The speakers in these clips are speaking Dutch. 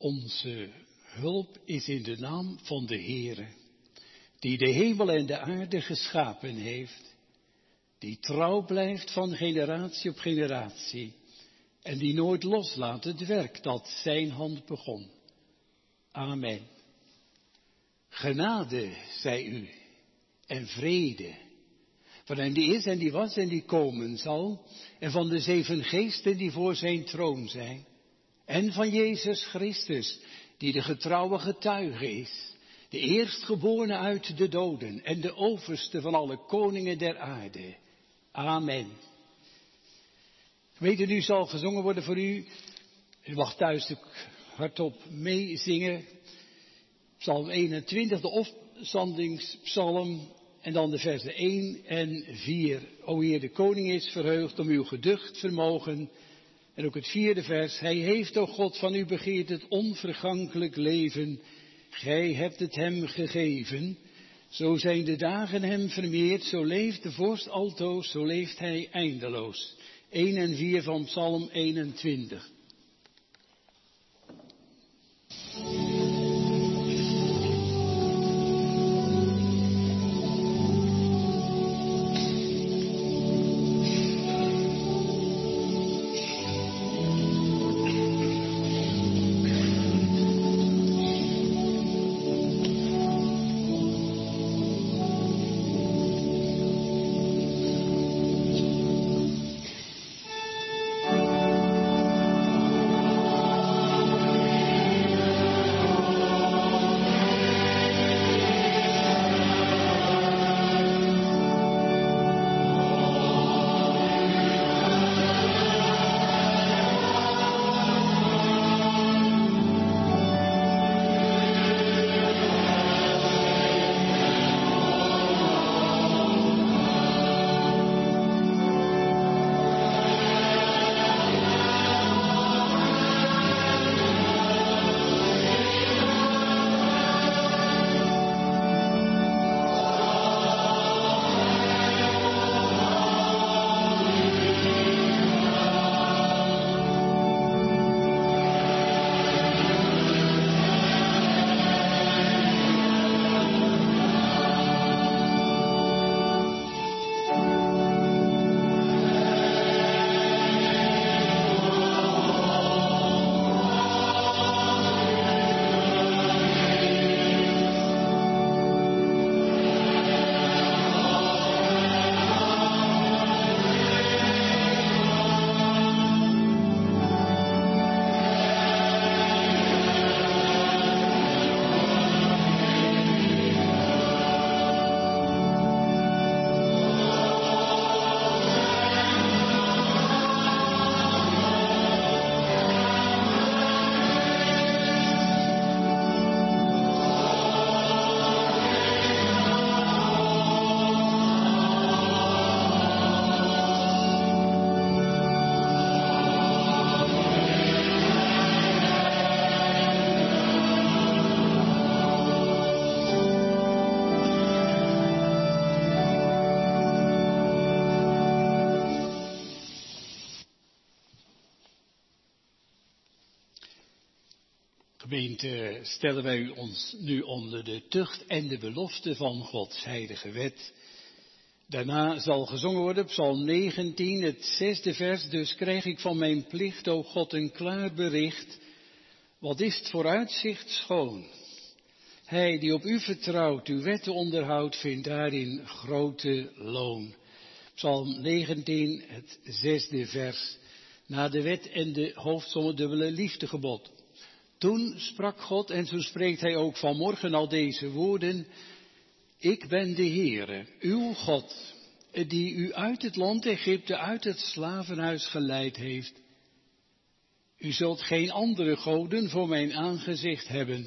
Onze hulp is in de naam van de Heere, die de hemel en de aarde geschapen heeft, die trouw blijft van generatie op generatie en die nooit loslaat het werk dat zijn hand begon. Amen. Genade zij u en vrede van hem die is en die was en die komen zal en van de 7 geesten die voor zijn troon zijn en van Jezus Christus die de getrouwe getuige is, de eerstgeborene uit de doden en de overste van alle koningen der aarde. Amen. Gemeente, nu zal gezongen worden voor u. U mag thuis ook hardop meezingen. Psalm 21, de opstandingspsalm. En dan de versen 1 en 4. O Heer, de koning is verheugd om uw geducht vermogen. En ook het 4e vers. Hij heeft, o God, van u begeerd het onvergankelijk leven. Gij hebt het hem gegeven. Zo zijn de dagen hem vermeerd. Zo leeft de vorst altoos. Zo leeft hij eindeloos. 1 en 4 van Psalm 21. Gemeente, stellen wij ons nu onder de tucht en de belofte van Gods heilige wet. Daarna zal gezongen worden, Psalm 19, het 6e vers. Dus krijg ik van mijn plicht, o God, een klaar bericht. Wat is het vooruitzicht schoon? Hij die op u vertrouwt, uw wetten onderhoudt, vindt daarin grote loon. Psalm 19, het 6e vers. Na de wet en de hoofdsom dubbele liefdegebod. Toen sprak God, en zo spreekt hij ook vanmorgen al deze woorden. Ik ben de Heere, uw God, die u uit het land Egypte, uit het slavenhuis geleid heeft. U zult geen andere goden voor mijn aangezicht hebben.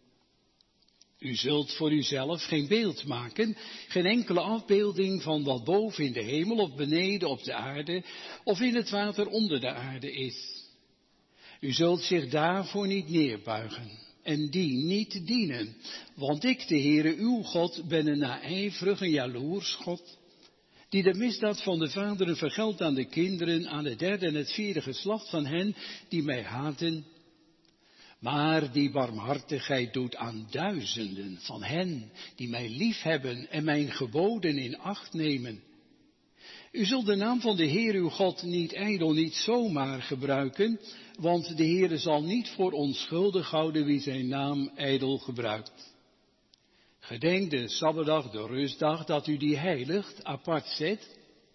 U zult voor uzelf geen beeld maken, geen enkele afbeelding van wat boven in de hemel of beneden op de aarde of in het water onder de aarde is. U zult zich daarvoor niet neerbuigen en die niet dienen, want ik, de Heere uw God, ben een naijverig en jaloers God, die de misdaad van de vaderen vergeldt aan de kinderen, aan het 3e en het 4e geslacht van hen die mij haten, Maar die barmhartigheid doet aan duizenden van hen die mij liefhebben en mijn geboden in acht nemen. U zult de naam van de Heer uw God niet ijdel, niet zomaar gebruiken, want de Heer zal niet voor onschuldig houden wie zijn naam ijdel gebruikt. Gedenk de Sabbatdag, de rustdag, dat u die heiligt, apart zet.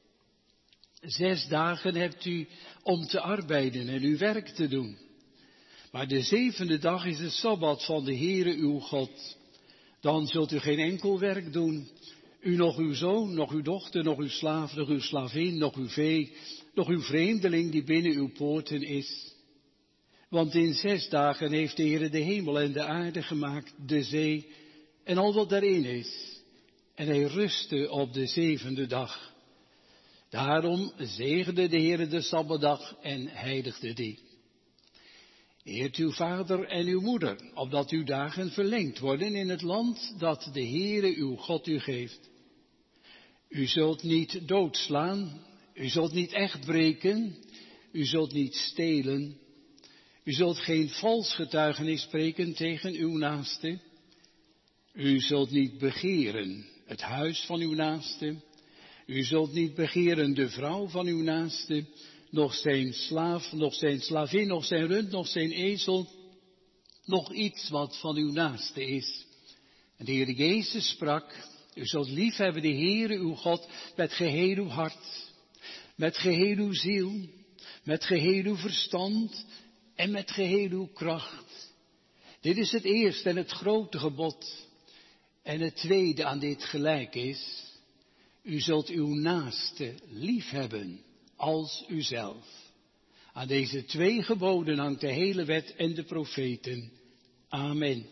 6 dagen hebt u om te arbeiden en uw werk te doen. Maar de 7e dag is de Sabbat van de Heere uw God. Dan zult u geen enkel werk doen. U nog uw zoon, nog uw dochter, nog uw slaaf, nog uw slavin, nog uw vee, nog uw vreemdeling die binnen uw poorten is. Want in 6 dagen heeft de Heere de hemel en de aarde gemaakt, de zee en al wat daarin is. En hij rustte op de 7e dag. Daarom zegende de Heere de Sabbatdag en heiligde die. Eert uw vader en uw moeder, opdat uw dagen verlengd worden in het land dat de Heere uw God u geeft. U zult niet doodslaan, u zult niet echt breken, u zult niet stelen, u zult geen vals getuigenis spreken tegen uw naaste. U zult niet begeren het huis van uw naaste. U zult niet begeren de vrouw van uw naaste, nog zijn slaaf, nog zijn slavin, nog zijn rund, nog zijn ezel, nog iets wat van uw naaste is. En de Heer Jezus sprak, u zult liefhebben de Heere uw God met geheel uw hart, met geheel uw ziel, met geheel uw verstand en met geheel uw kracht. Dit is het eerste en het grote gebod. En het tweede aan dit gelijk is, u zult uw naaste liefhebben als uzelf. Aan deze 2 geboden hangt de hele wet en de profeten. Amen.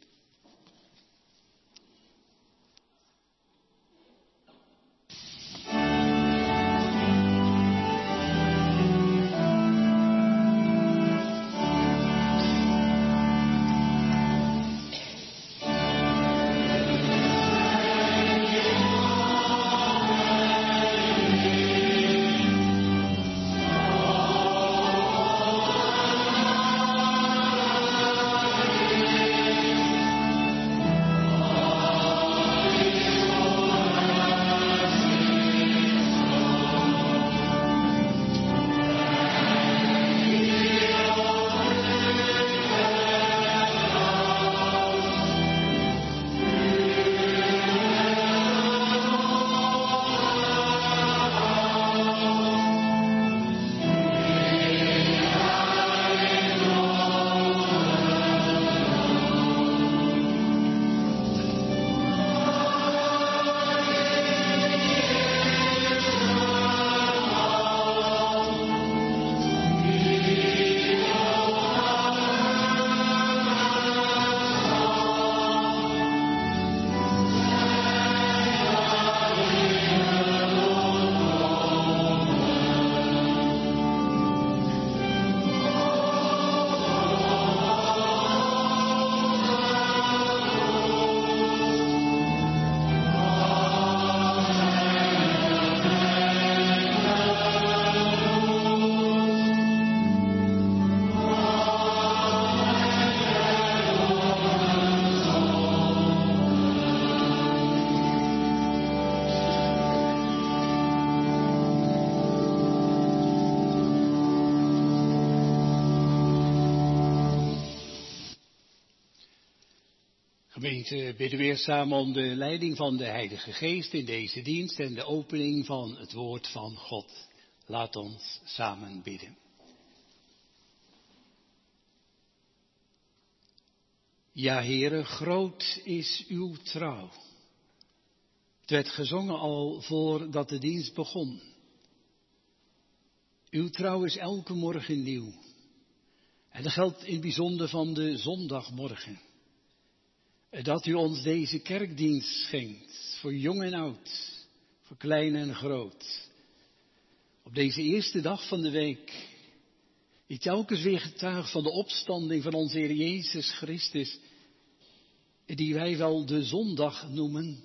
Gemeente, bidden we weer samen om de leiding van de Heilige Geest in deze dienst en de opening van het woord van God. Laat ons samen bidden. Ja, Heere, groot is uw trouw. Het werd gezongen al voordat de dienst begon. Uw trouw is elke morgen nieuw. En dat geldt in het bijzonder van de zondagmorgen. Dat u ons deze kerkdienst schenkt, voor jong en oud, voor klein en groot. Op deze eerste dag van de week, die telkens weer getuigt van de opstanding van onze Heer Jezus Christus, die wij wel de zondag noemen,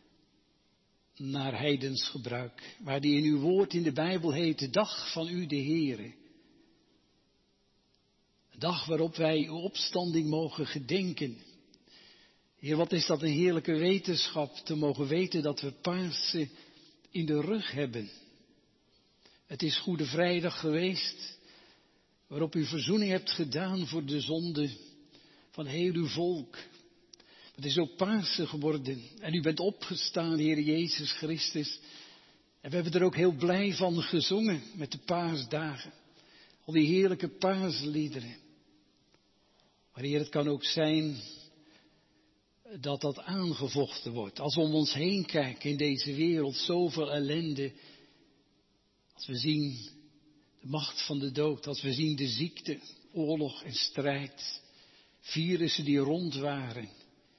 naar heidens gebruik, waar die in uw woord in de Bijbel heet, de dag van u de Heere. Een dag waarop wij uw opstanding mogen gedenken. Heer, wat is dat een heerlijke wetenschap te mogen weten dat we Pasen in de rug hebben. Het is Goede Vrijdag geweest, waarop u verzoening hebt gedaan voor de zonde van heel uw volk. Het is ook Pasen geworden en u bent opgestaan, Heer Jezus Christus. En we hebben er ook heel blij van gezongen met de paasdagen. Al die heerlijke paasliederen. Maar Heer, het kan ook zijn dat dat aangevochten wordt. Als we om ons heen kijken in deze wereld, zoveel ellende. Als we zien de macht van de dood, als we zien de ziekte, oorlog en strijd. Virussen die rondwaren.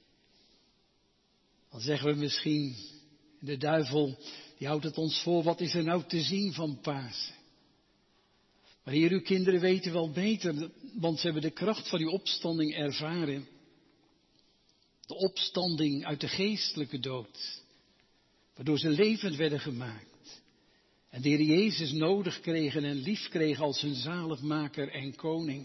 Dan zeggen we misschien, de duivel die houdt het ons voor, wat is er nou te zien van Pasen? Maar Heer, uw kinderen weten wel beter, want ze hebben de kracht van uw opstanding ervaren. De opstanding uit de geestelijke dood, waardoor ze levend werden gemaakt. En de Heer Jezus nodig kregen en lief kregen als hun zaligmaker en koning.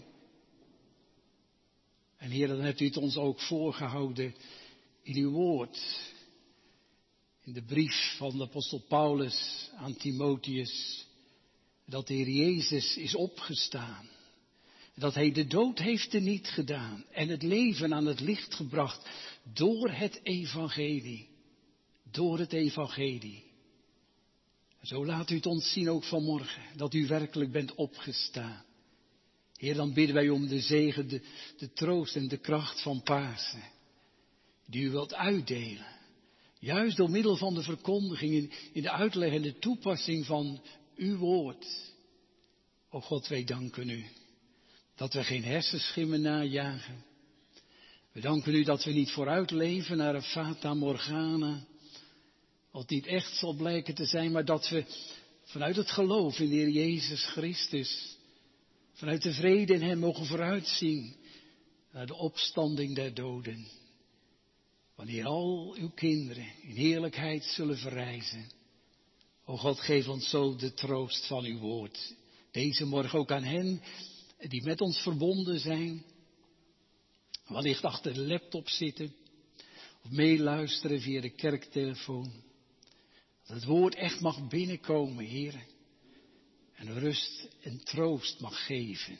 En Heer, dan hebt u het ons ook voorgehouden in uw woord. In de brief van de apostel Paulus aan Timotheus. Dat de Heer Jezus is opgestaan. Dat hij de dood heeft teniet gedaan. En het leven aan het licht gebracht. Door het evangelie. Door het evangelie. Zo laat u het ons zien ook vanmorgen. Dat u werkelijk bent opgestaan. Heer, dan bidden wij om de zegen, de troost en de kracht van Pasen. Die u wilt uitdelen. Juist door middel van de verkondiging, in de uitleg en de toepassing van uw woord. O God, wij danken u dat we geen hersenschimmen najagen. We danken u dat we niet vooruit leven naar een fata morgana. Wat niet echt zal blijken te zijn, maar dat we vanuit het geloof in de Heer Jezus Christus, vanuit de vrede in hem mogen vooruitzien naar de opstanding der doden. Wanneer al uw kinderen in heerlijkheid zullen verrijzen. O God, geef ons zo de troost van uw woord. Deze morgen ook aan hen die met ons verbonden zijn. Wellicht achter de laptop zitten. Of meeluisteren via de kerktelefoon. Dat het woord echt mag binnenkomen, Heer. En rust en troost mag geven.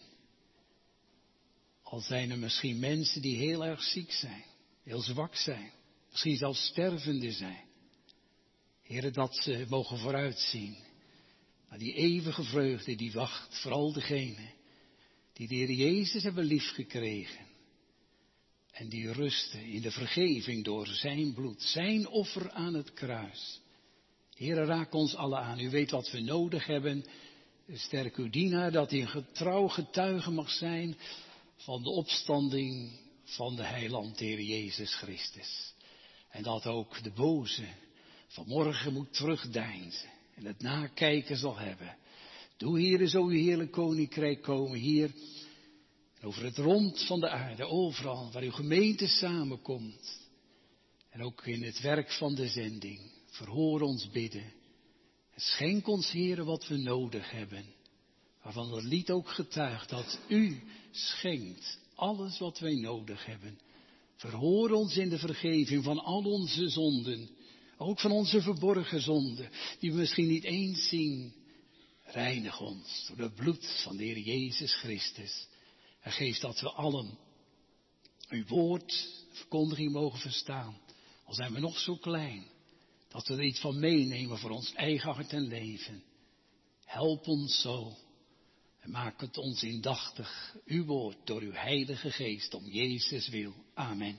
Al zijn er misschien mensen die heel erg ziek zijn. Heel zwak zijn. Misschien zelfs stervende zijn. Heer, dat ze mogen vooruitzien. Maar die eeuwige vreugde die wacht voor al degenen die de Heer Jezus hebben liefgekregen. En die rusten in de vergeving door zijn bloed, zijn offer aan het kruis. Heer, raak ons alle aan. U weet wat we nodig hebben. Sterk uw dienaar dat hij een getrouw getuige mag zijn van de opstanding van de heiland, de Heer Jezus Christus. En dat ook de boze vanmorgen moet terugdeinzen en het nakijken zal hebben. Doe, Heer, zo uw heerlijk koninkrijk komen hier. En over het rond van de aarde, overal waar uw gemeente samenkomt. En ook in het werk van de zending. Verhoor ons bidden. En schenk ons, Heer, wat we nodig hebben. Waarvan het lied ook getuigt dat u schenkt alles wat wij nodig hebben. Verhoor ons in de vergeving van al onze zonden. Ook van onze verborgen zonden, die we misschien niet eens zien. Reinig ons door het bloed van de Heer Jezus Christus. En geef dat we allen uw woord, verkondiging mogen verstaan. Al zijn we nog zo klein, dat we er iets van meenemen voor ons eigen hart en leven. Help ons zo. En maak het ons indachtig, uw woord, door uw heilige geest, om Jezus wil. Amen.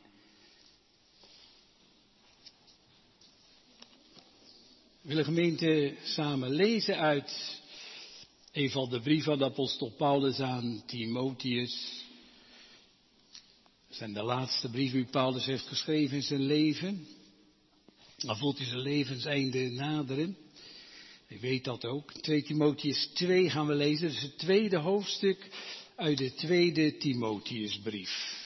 We willen gemeente samen lezen uit een van de brieven van de apostel Paulus aan Timotheus. Dat zijn de laatste brieven die Paulus heeft geschreven in zijn leven. Dan voelt hij zijn levenseinde naderen. Ik weet dat ook. 2 Timotheus 2 gaan we lezen. Dus het tweede hoofdstuk uit de tweede Timotheusbrief.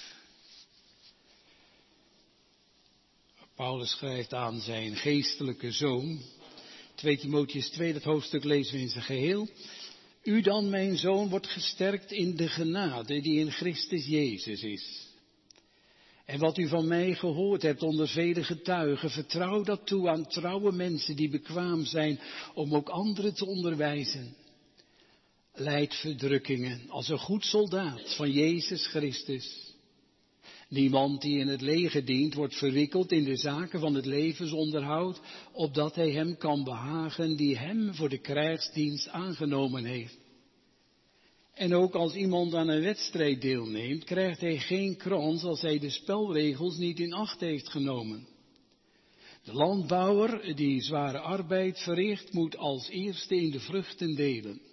Paulus schrijft aan zijn geestelijke zoon. 2 Timotheus 2, dat hoofdstuk lezen we in zijn geheel. U dan, mijn zoon, wordt gesterkt in de genade die in Christus Jezus is. En wat u van mij gehoord hebt onder vele getuigen, vertrouw dat toe aan trouwe mensen die bekwaam zijn om ook anderen te onderwijzen. Lijd verdrukkingen als een goed soldaat van Jezus Christus. Niemand die in het leger dient wordt verwikkeld in de zaken van het levensonderhoud, opdat hij hem kan behagen die hem voor de krijgsdienst aangenomen heeft. En ook als iemand aan een wedstrijd deelneemt, krijgt hij geen krans als hij de spelregels niet in acht heeft genomen. De landbouwer die zware arbeid verricht, moet als eerste in de vruchten delen.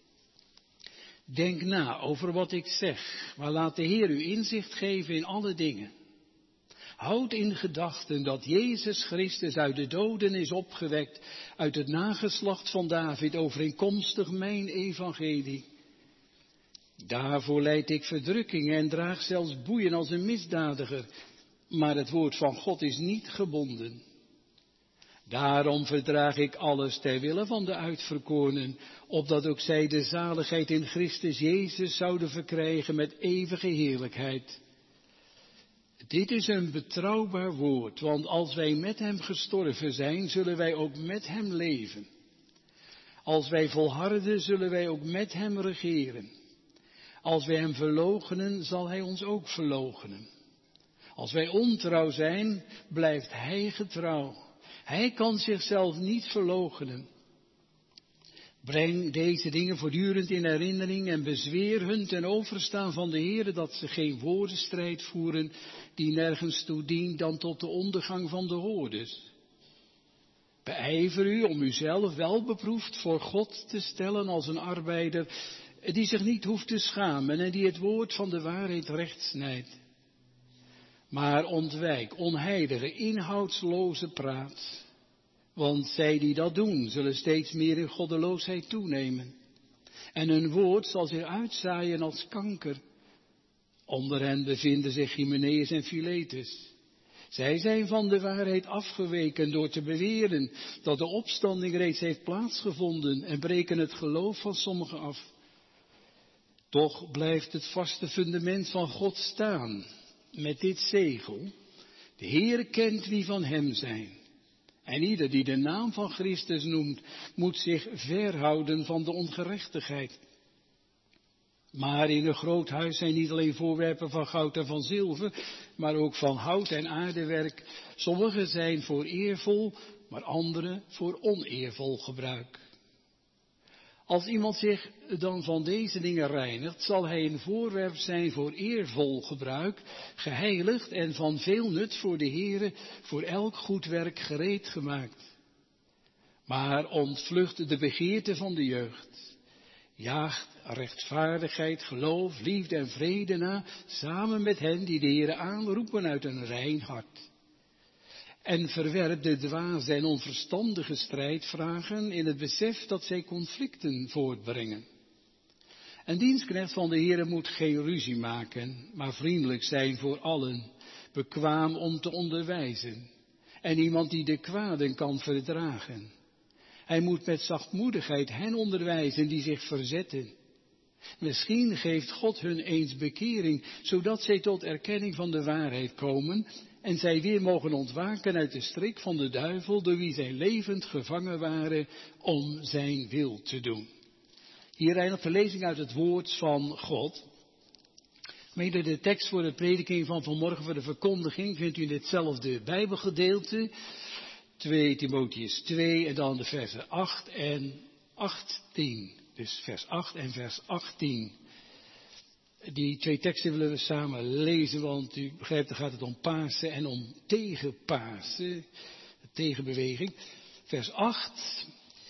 Denk na over wat ik zeg, maar laat de Heer u inzicht geven in alle dingen. Houd in gedachten dat Jezus Christus uit de doden is opgewekt, uit het nageslacht van David, overeenkomstig mijn evangelie. Daarvoor lijd ik verdrukkingen en draag zelfs boeien als een misdadiger, maar het woord van God is niet gebonden. Daarom verdraag ik alles ter wille van de uitverkorenen, opdat ook zij de zaligheid in Christus Jezus zouden verkrijgen met eeuwige heerlijkheid. Dit is een betrouwbaar woord, want als wij met hem gestorven zijn, zullen wij ook met hem leven. Als wij volharden, zullen wij ook met hem regeren. Als wij hem verloochenen, zal hij ons ook verloochenen. Als wij ontrouw zijn, blijft hij getrouw. Hij kan zichzelf niet verloochenen. Breng deze dingen voortdurend in herinnering en bezweer hun ten overstaan van de Heere dat ze geen woordenstrijd voeren die nergens toe dient dan tot de ondergang van de hoorders. Beijver u om uzelf wel beproefd voor God te stellen als een arbeider die zich niet hoeft te schamen en die het woord van de waarheid recht snijdt. Maar ontwijk onheilige, inhoudsloze praat. Want zij die dat doen, zullen steeds meer in goddeloosheid toenemen. En hun woord zal zich uitzaaien als kanker. Onder hen bevinden zich Hymenaeus en Philetus. Zij zijn van de waarheid afgeweken door te beweren dat de opstanding reeds heeft plaatsgevonden en breken het geloof van sommigen af. Toch blijft het vaste fundament van God staan. Met dit zegel, de Heere kent wie van hem zijn. En ieder die de naam van Christus noemt, moet zich verhouden van de ongerechtigheid. Maar in een groot huis zijn niet alleen voorwerpen van goud en van zilver, maar ook van hout en aardewerk. Sommige zijn voor eervol, maar andere voor oneervol gebruik. Als iemand zich dan van deze dingen reinigt, zal hij een voorwerp zijn voor eervol gebruik, geheiligd en van veel nut voor de Heere, voor elk goed werk gereed gemaakt. Maar ontvlucht de begeerte van de jeugd. Jaagt rechtvaardigheid, geloof, liefde en vrede na, samen met hen die de Heere aanroepen uit een rein hart. En verwerp de dwaze en onverstandige strijdvragen in het besef dat zij conflicten voortbrengen. Een dienstknecht van de Heere moet geen ruzie maken, maar vriendelijk zijn voor allen, bekwaam om te onderwijzen. En iemand die de kwaden kan verdragen. Hij moet met zachtmoedigheid hen onderwijzen die zich verzetten. Misschien geeft God hun eens bekering, zodat zij tot erkenning van de waarheid komen en zij weer mogen ontwaken uit de strik van de duivel, door wie zij levend gevangen waren om zijn wil te doen. Hier eindigt de lezing uit het woord van God. Mede de tekst voor de prediking van vanmorgen voor de verkondiging vindt u in ditzelfde Bijbelgedeelte. 2 Timotheüs 2 en dan de versen 8 en 18. Dus vers 8 en vers 18. Die twee teksten willen we samen lezen, want u begrijpt, dan gaat het om Pasen en om tegen Pasen, de tegenbeweging. Vers 8,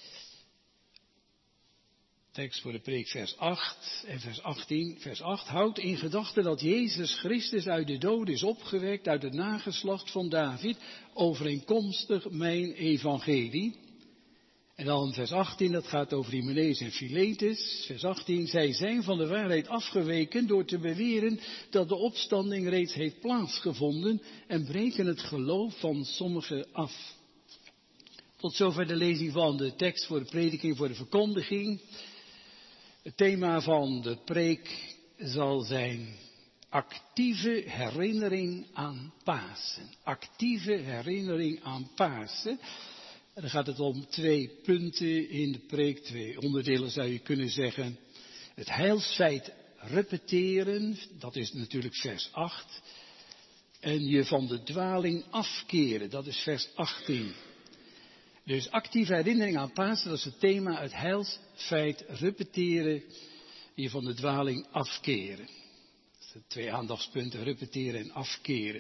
tekst voor de preek, vers 8 en vers 18. Vers 8, houd in gedachten dat Jezus Christus uit de doden is opgewekt, uit het nageslacht van David, overeenkomstig mijn evangelie. En dan vers 18, dat gaat over Hymenaeus en Philetus. Vers 18, zij zijn van de waarheid afgeweken door te beweren dat de opstanding reeds heeft plaatsgevonden en breken het geloof van sommigen af. Tot zover de lezing van de tekst voor de prediking, voor de verkondiging. Het thema van de preek zal zijn actieve herinnering aan Pasen. Actieve herinnering aan Pasen. En dan gaat het om 2 punten in de preek, 2 onderdelen zou je kunnen zeggen. Het heilsfeit repeteren, dat is natuurlijk vers 8. En je van de dwaling afkeren, dat is vers 18. Dus actieve herinnering aan Pasen, dat is het thema, het heilsfeit repeteren, je van de dwaling afkeren. Dat zijn 2 aandachtspunten, repeteren en afkeren.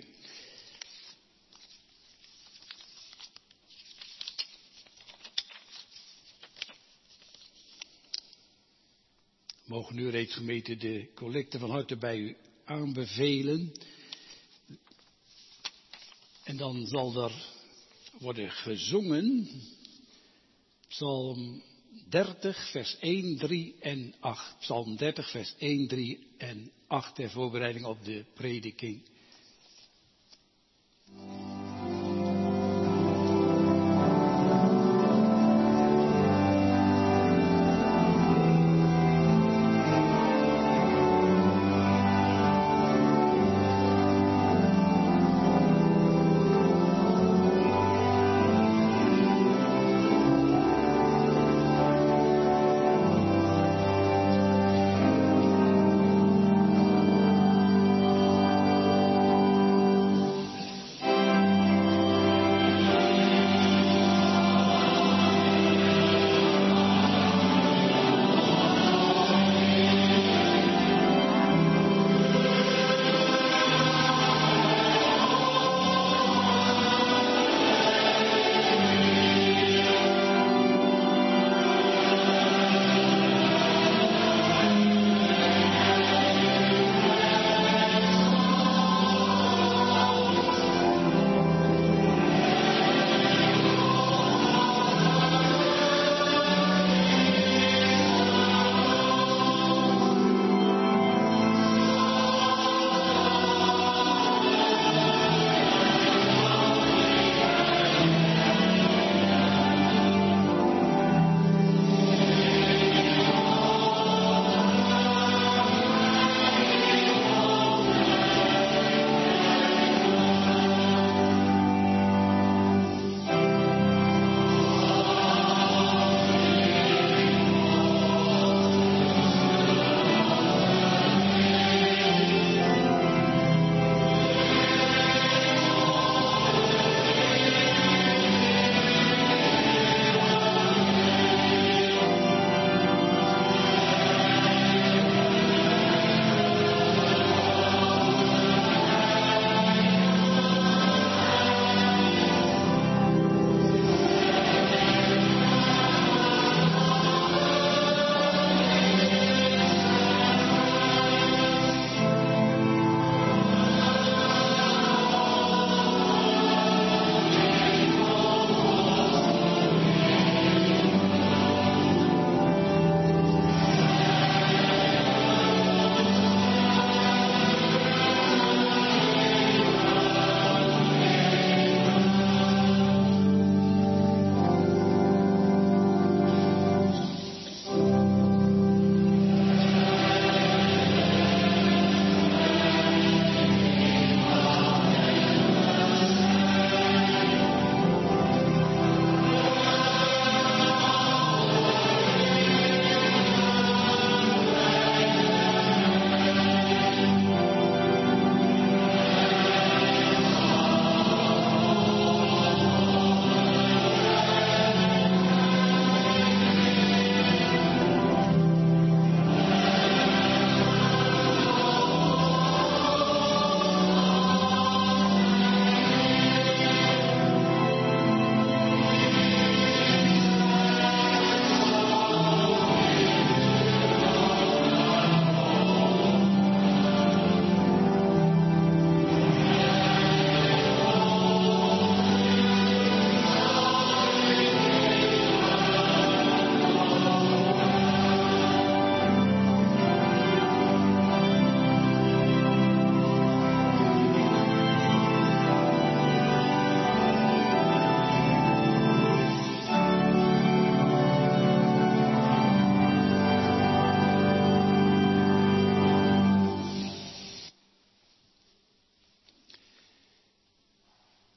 Mogen u reeds gemeente de collecte van harte bij u aanbevelen. En dan zal er worden gezongen, Psalm 30, vers 1, 3 en 8. Psalm 30, vers 1, 3 en 8 ter voorbereiding op de prediking.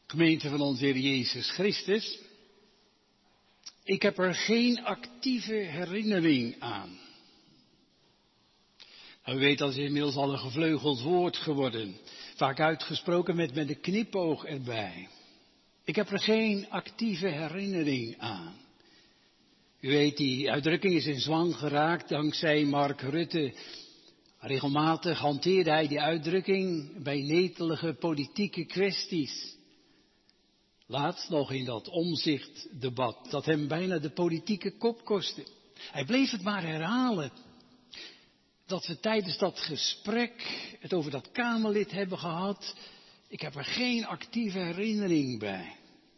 Gemeente van onze Heer Jezus Christus. Ik heb er geen actieve herinnering aan. Nou, u weet, dat is inmiddels al een gevleugeld woord geworden. Vaak uitgesproken met een knipoog erbij. Ik heb er geen actieve herinnering aan. U weet, die uitdrukking is in zwang geraakt dankzij Mark Rutte. Regelmatig hanteerde hij die uitdrukking bij netelige politieke kwesties. Laatst nog in dat omzichtdebat, dat hem bijna de politieke kop kostte. Hij bleef het maar herhalen. Dat we tijdens dat gesprek het over dat Kamerlid hebben gehad. Ik heb er geen actieve herinnering bij.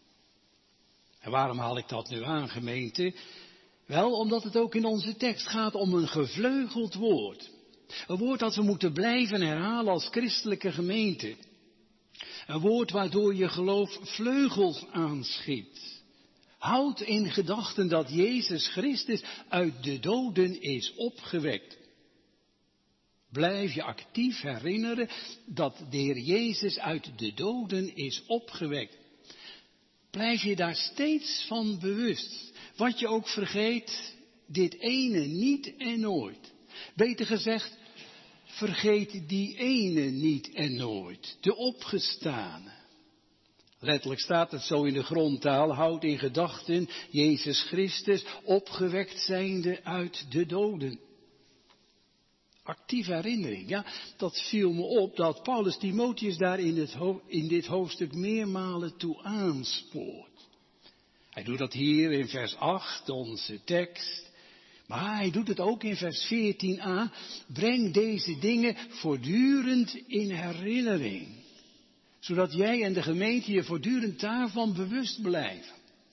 En waarom haal ik dat nu aan, gemeente? Wel, omdat het ook in onze tekst gaat om een gevleugeld woord. Een woord dat we moeten blijven herhalen als christelijke gemeente. Een woord waardoor je geloof vleugels aanschiet. Houd in gedachten dat Jezus Christus uit de doden is opgewekt. Blijf je actief herinneren dat de Heer Jezus uit de doden is opgewekt. Blijf je daar steeds van bewust. Wat je ook vergeet, dit ene niet en nooit. Beter gezegd, vergeet die ene niet en nooit, de opgestane. Letterlijk staat het zo in de grondtaal, houd in gedachten Jezus Christus opgewekt zijnde uit de doden. Actieve herinnering, ja, dat viel me op dat Paulus Timotheus daar in dit hoofdstuk meermalen toe aanspoort. Hij doet dat hier in vers 8, onze tekst. Maar hij doet het ook in vers 14a. Breng deze dingen voortdurend in herinnering. Zodat jij en de gemeente je voortdurend daarvan bewust blijven.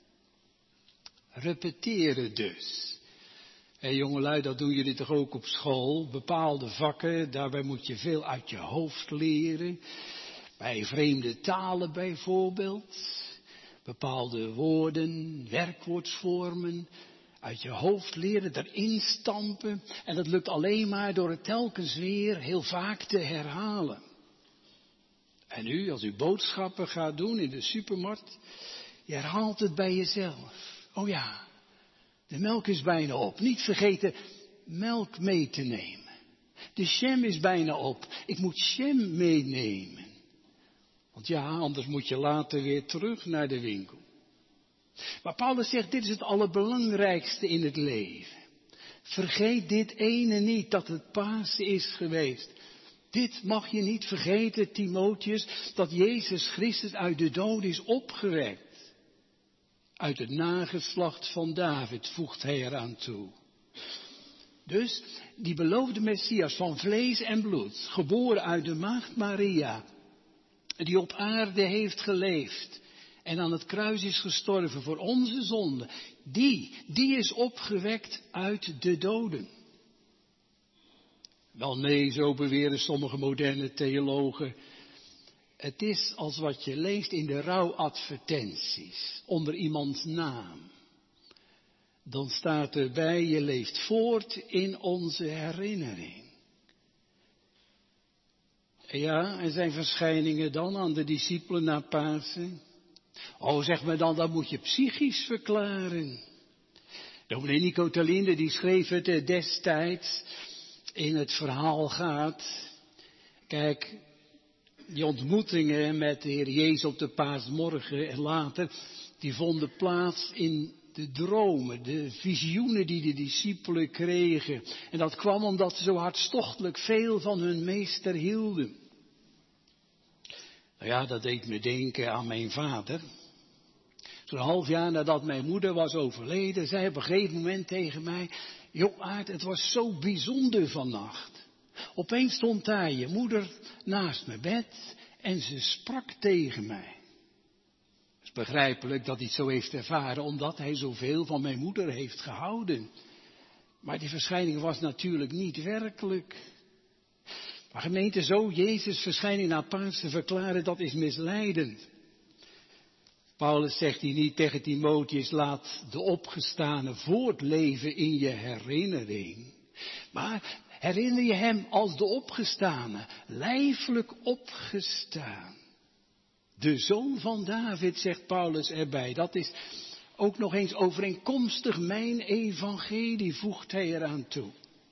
Repeteren dus. Hé jongelui, dat doen jullie toch ook op school? Bepaalde vakken, daarbij moet je veel uit je hoofd leren. Bij vreemde talen bijvoorbeeld. Bepaalde woorden, werkwoordsvormen. Uit je hoofd leren, erin stampen. En dat lukt alleen maar door het telkens weer heel vaak te herhalen. En u, als u boodschappen gaat doen in de supermarkt, je herhaalt het bij jezelf. Oh ja, de melk is bijna op. Niet vergeten melk mee te nemen. De jam is bijna op. Ik moet jam meenemen. Want ja, anders moet je later weer terug naar de winkel. Maar Paulus zegt, dit is het allerbelangrijkste in het leven. Vergeet dit ene niet, dat het Pasen is geweest. Dit mag je niet vergeten, Timotheus, dat Jezus Christus uit de dood is opgewekt. Uit het nageslacht van David, voegt hij eraan toe. Dus die beloofde Messias van vlees en bloed, geboren uit de maagd Maria, die op aarde heeft geleefd en aan het kruis is gestorven voor onze zonde, die is opgewekt uit de doden. Wel nee, zo beweren sommige moderne theologen. Het is als wat je leest in de rouwadvertenties, onder iemands naam. Dan staat erbij, je leeft voort in onze herinnering. Ja, en zijn verschijningen dan aan de discipelen na Pasen? Oh, zeg maar dan, dat moet je psychisch verklaren. Dominee Nico Terlinde, die schreef het destijds in het verhaal gaat. Kijk, die ontmoetingen met de Heer Jezus op de paasmorgen en later, die vonden plaats in de dromen, de visioenen die de discipelen kregen. En dat kwam omdat ze zo hartstochtelijk veel van hun meester hielden. Nou ja, dat deed me denken aan mijn vader. Zo'n half jaar nadat mijn moeder was overleden, zei op een gegeven moment tegen mij: "Joh Aart, het was zo bijzonder vannacht. Opeens stond daar je moeder naast mijn bed en ze sprak tegen mij." Het is begrijpelijk dat hij het zo heeft ervaren, omdat hij zoveel van mijn moeder heeft gehouden. Maar die verschijning was natuurlijk niet werkelijk. Maar gemeente, zo Jezus' verschijning na Pasen verklaren, dat is misleidend. Paulus zegt hier niet tegen Timotheus, laat de opgestane voortleven in je herinnering. Maar herinner je hem als de opgestane, lijfelijk opgestaan. De zoon van David, zegt Paulus erbij. Dat is ook nog eens overeenkomstig mijn evangelie, voegt hij eraan toe.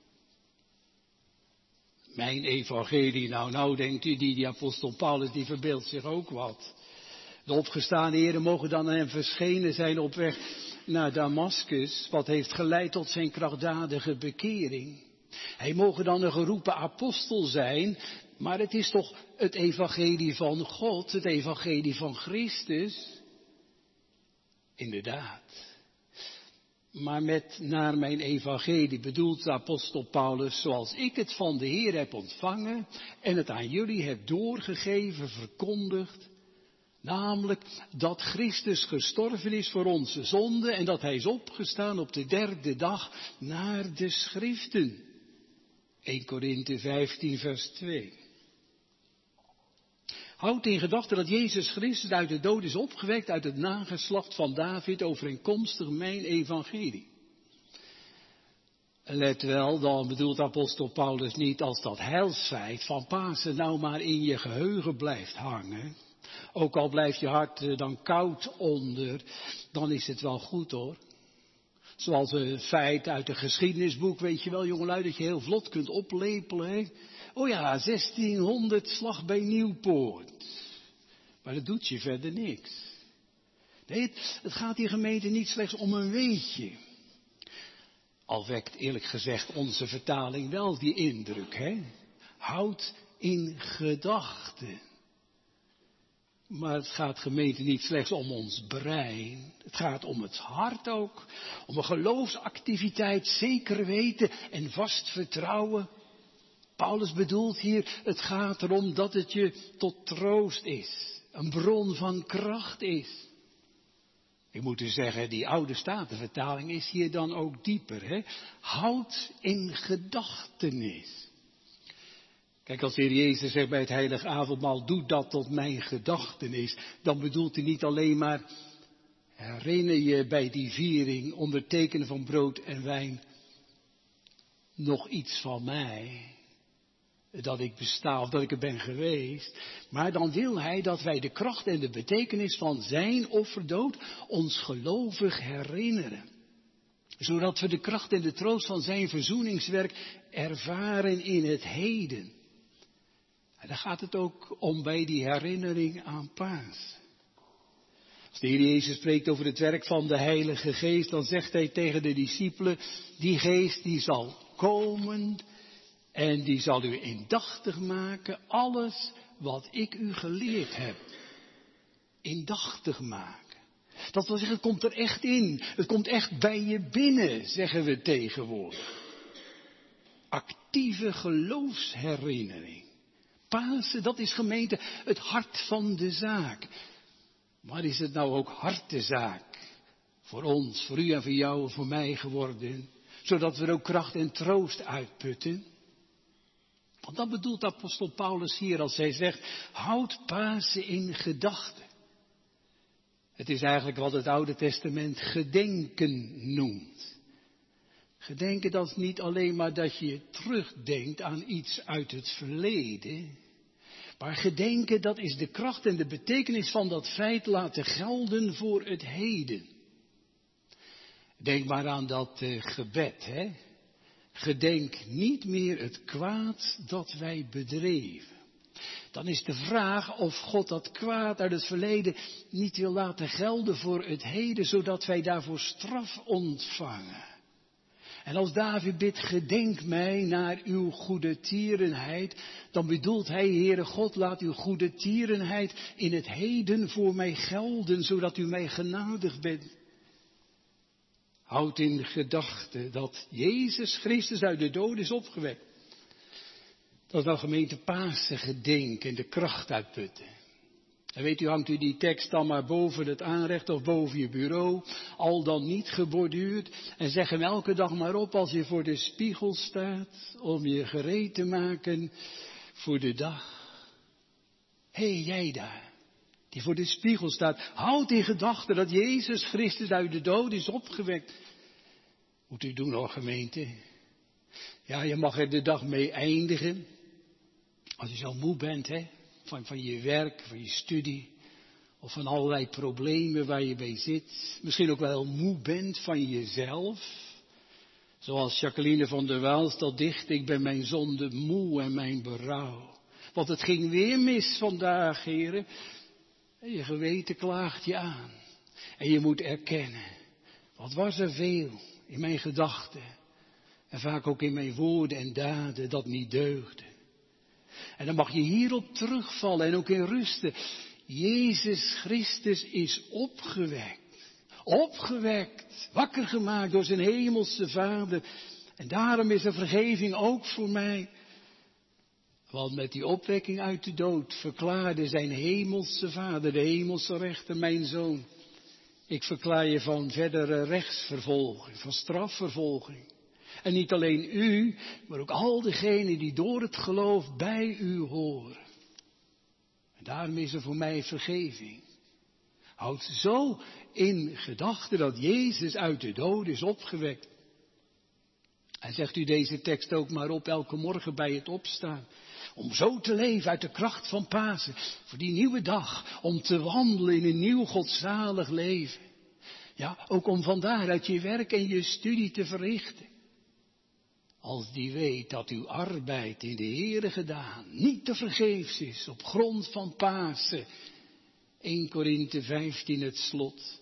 Mijn evangelie, nou denkt u, die apostel Paulus, die verbeeldt zich ook wat. De opgestane heren mogen dan aan hem verschenen zijn op weg naar Damaskus, wat heeft geleid tot zijn krachtdadige bekering. Hij mogen dan een geroepen apostel zijn, maar het is toch het evangelie van God, het evangelie van Christus. Inderdaad. Maar met naar mijn evangelie bedoelt de apostel Paulus zoals ik het van de Heer heb ontvangen en het aan jullie heb doorgegeven, verkondigd. Namelijk dat Christus gestorven is voor onze zonden en dat hij is opgestaan op de derde dag naar de schriften. 1 Korinthe 15 vers 2. Houd in gedachten dat Jezus Christus uit de dood is opgewekt uit het nageslacht van David overeenkomstig mijn evangelie. Let wel, dan bedoelt apostel Paulus niet als dat heilsfeit van Pasen nou maar in je geheugen blijft hangen. Ook al blijft je hart dan koud onder, dan is het wel goed hoor. Zoals een feit uit een geschiedenisboek, weet je wel jongelui, dat je heel vlot kunt oplepelen. Hè? Oh ja, 1600 slag bij Nieuwpoort. Maar dat doet je verder niks. Nee, het gaat die gemeente niet slechts om een weetje. Al wekt eerlijk gezegd onze vertaling wel die indruk, hè. Houd in gedachten. Maar het gaat gemeente niet slechts om ons brein. Het gaat om het hart ook. Om een geloofsactiviteit, zeker weten en vast vertrouwen. Paulus bedoelt hier, het gaat erom dat het je tot troost is. Een bron van kracht is. Ik moet u zeggen, die oude Statenvertaling is hier dan ook dieper. Hè? Houd in gedachtenis. Kijk, als de Heer Jezus zegt bij het heilige avondmaal, doe dat tot mijn gedachtenis. Dan bedoelt hij niet alleen maar, herinner je bij die viering onder tekenen van brood en wijn nog iets van mij. Dat ik besta of dat ik er ben geweest. Maar dan wil hij dat wij de kracht en de betekenis van zijn offerdood ons gelovig herinneren. Zodat we de kracht en de troost van zijn verzoeningswerk ervaren in het heden. En daar gaat het ook om bij die herinnering aan Paas. Als de Heer Jezus spreekt over het werk van de Heilige Geest, dan zegt hij tegen de discipelen, die Geest die zal komen en die zal u indachtig maken, alles wat ik u geleerd heb. Indachtig maken. Dat wil zeggen, het komt er echt in. Het komt echt bij je binnen, zeggen we tegenwoordig. Actieve geloofsherinnering. Pasen, dat is gemeente het hart van de zaak. Maar is het nou ook hartezaak voor ons, voor u en voor jou en voor mij geworden? Zodat we er ook kracht en troost uitputten? Want dat bedoelt apostel Paulus hier als hij zegt, houd Pasen in gedachten. Het is eigenlijk wat het Oude Testament gedenken noemt. Gedenken, dat is niet alleen maar dat je terugdenkt aan iets uit het verleden. Maar gedenken, dat is de kracht en de betekenis van dat feit laten gelden voor het heden. Denk maar aan dat gebed, hè. Gedenk niet meer het kwaad dat wij bedreven. Dan is de vraag of God dat kwaad uit het verleden niet wil laten gelden voor het heden, zodat wij daarvoor straf ontvangen. En als David bidt, gedenk mij naar uw goede tierenheid, dan bedoelt hij, Heere God, laat uw goede tierenheid in het heden voor mij gelden, zodat u mij genadig bent. Houd in gedachten dat Jezus Christus uit de dood is opgewekt. Dat is nou gemeente Pasen gedenken en de kracht uitputten. En weet u, hangt u die tekst dan maar boven het aanrecht of boven je bureau, al dan niet geborduurd, en zeg hem elke dag maar op als je voor de spiegel staat, om je gereed te maken voor de dag. Hé, jij daar, die voor de spiegel staat, houd in gedachten dat Jezus Christus uit de dood is opgewekt. Moet u doen hoor, gemeente. Ja, je mag er de dag mee eindigen. Als je zo moe bent, hè, van je werk, van je studie. Of van allerlei problemen waar je bij zit. Misschien ook wel moe bent van jezelf. Zoals Jacqueline van der Waals dat dicht. Ik ben mijn zonde moe en mijn berouw. Want het ging weer mis vandaag, heren. En je geweten klaagt je aan. En je moet erkennen. Wat was er veel in mijn gedachten. En vaak ook in mijn woorden en daden dat niet deugde. En dan mag je hierop terugvallen en ook in rusten. Jezus Christus is opgewekt. Opgewekt, wakker gemaakt door zijn hemelse Vader. En daarom is er vergeving ook voor mij. Want met die opwekking uit de dood verklaarde zijn hemelse Vader, de hemelse rechter, mijn zoon. Ik verklaar je van verdere rechtsvervolging, van strafvervolging. En niet alleen u, maar ook al diegenen die door het geloof bij u horen. En daarom is er voor mij vergeving. Houd zo in gedachten dat Jezus uit de dood is opgewekt. En zegt u deze tekst ook maar op elke morgen bij het opstaan. Om zo te leven uit de kracht van Pasen. Voor die nieuwe dag. Om te wandelen in een nieuw godzalig leven. Ja, ook om van daaruit je werk en je studie te verrichten. Als die weet dat uw arbeid in de Heere gedaan niet te vergeefs is op grond van Pasen. 1 Korinthe 15 het slot.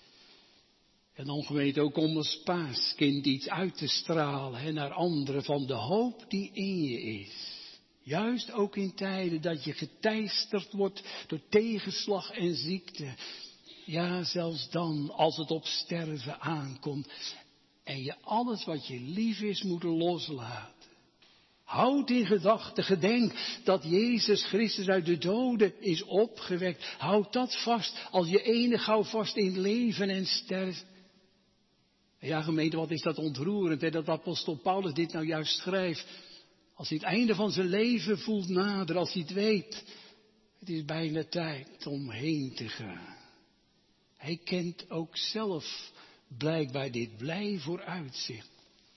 En dan gemeente ook om als paaskind iets uit te stralen naar anderen van de hoop die in je is. Juist ook in tijden dat je geteisterd wordt door tegenslag en ziekte. Ja, zelfs dan als het op sterven aankomt. En je alles wat je lief is moet loslaten. Houd in gedachten, gedenk dat Jezus Christus uit de doden is opgewekt. Houd dat vast als je enig houvast in leven en sterven. Ja, gemeente, wat is dat ontroerend, hè, dat apostel Paulus dit nou juist schrijft. Als hij het einde van zijn leven voelt naderen, als hij het weet. Het is bijna tijd om heen te gaan. Hij kent ook zelf blijkbaar dit blij vooruitzicht.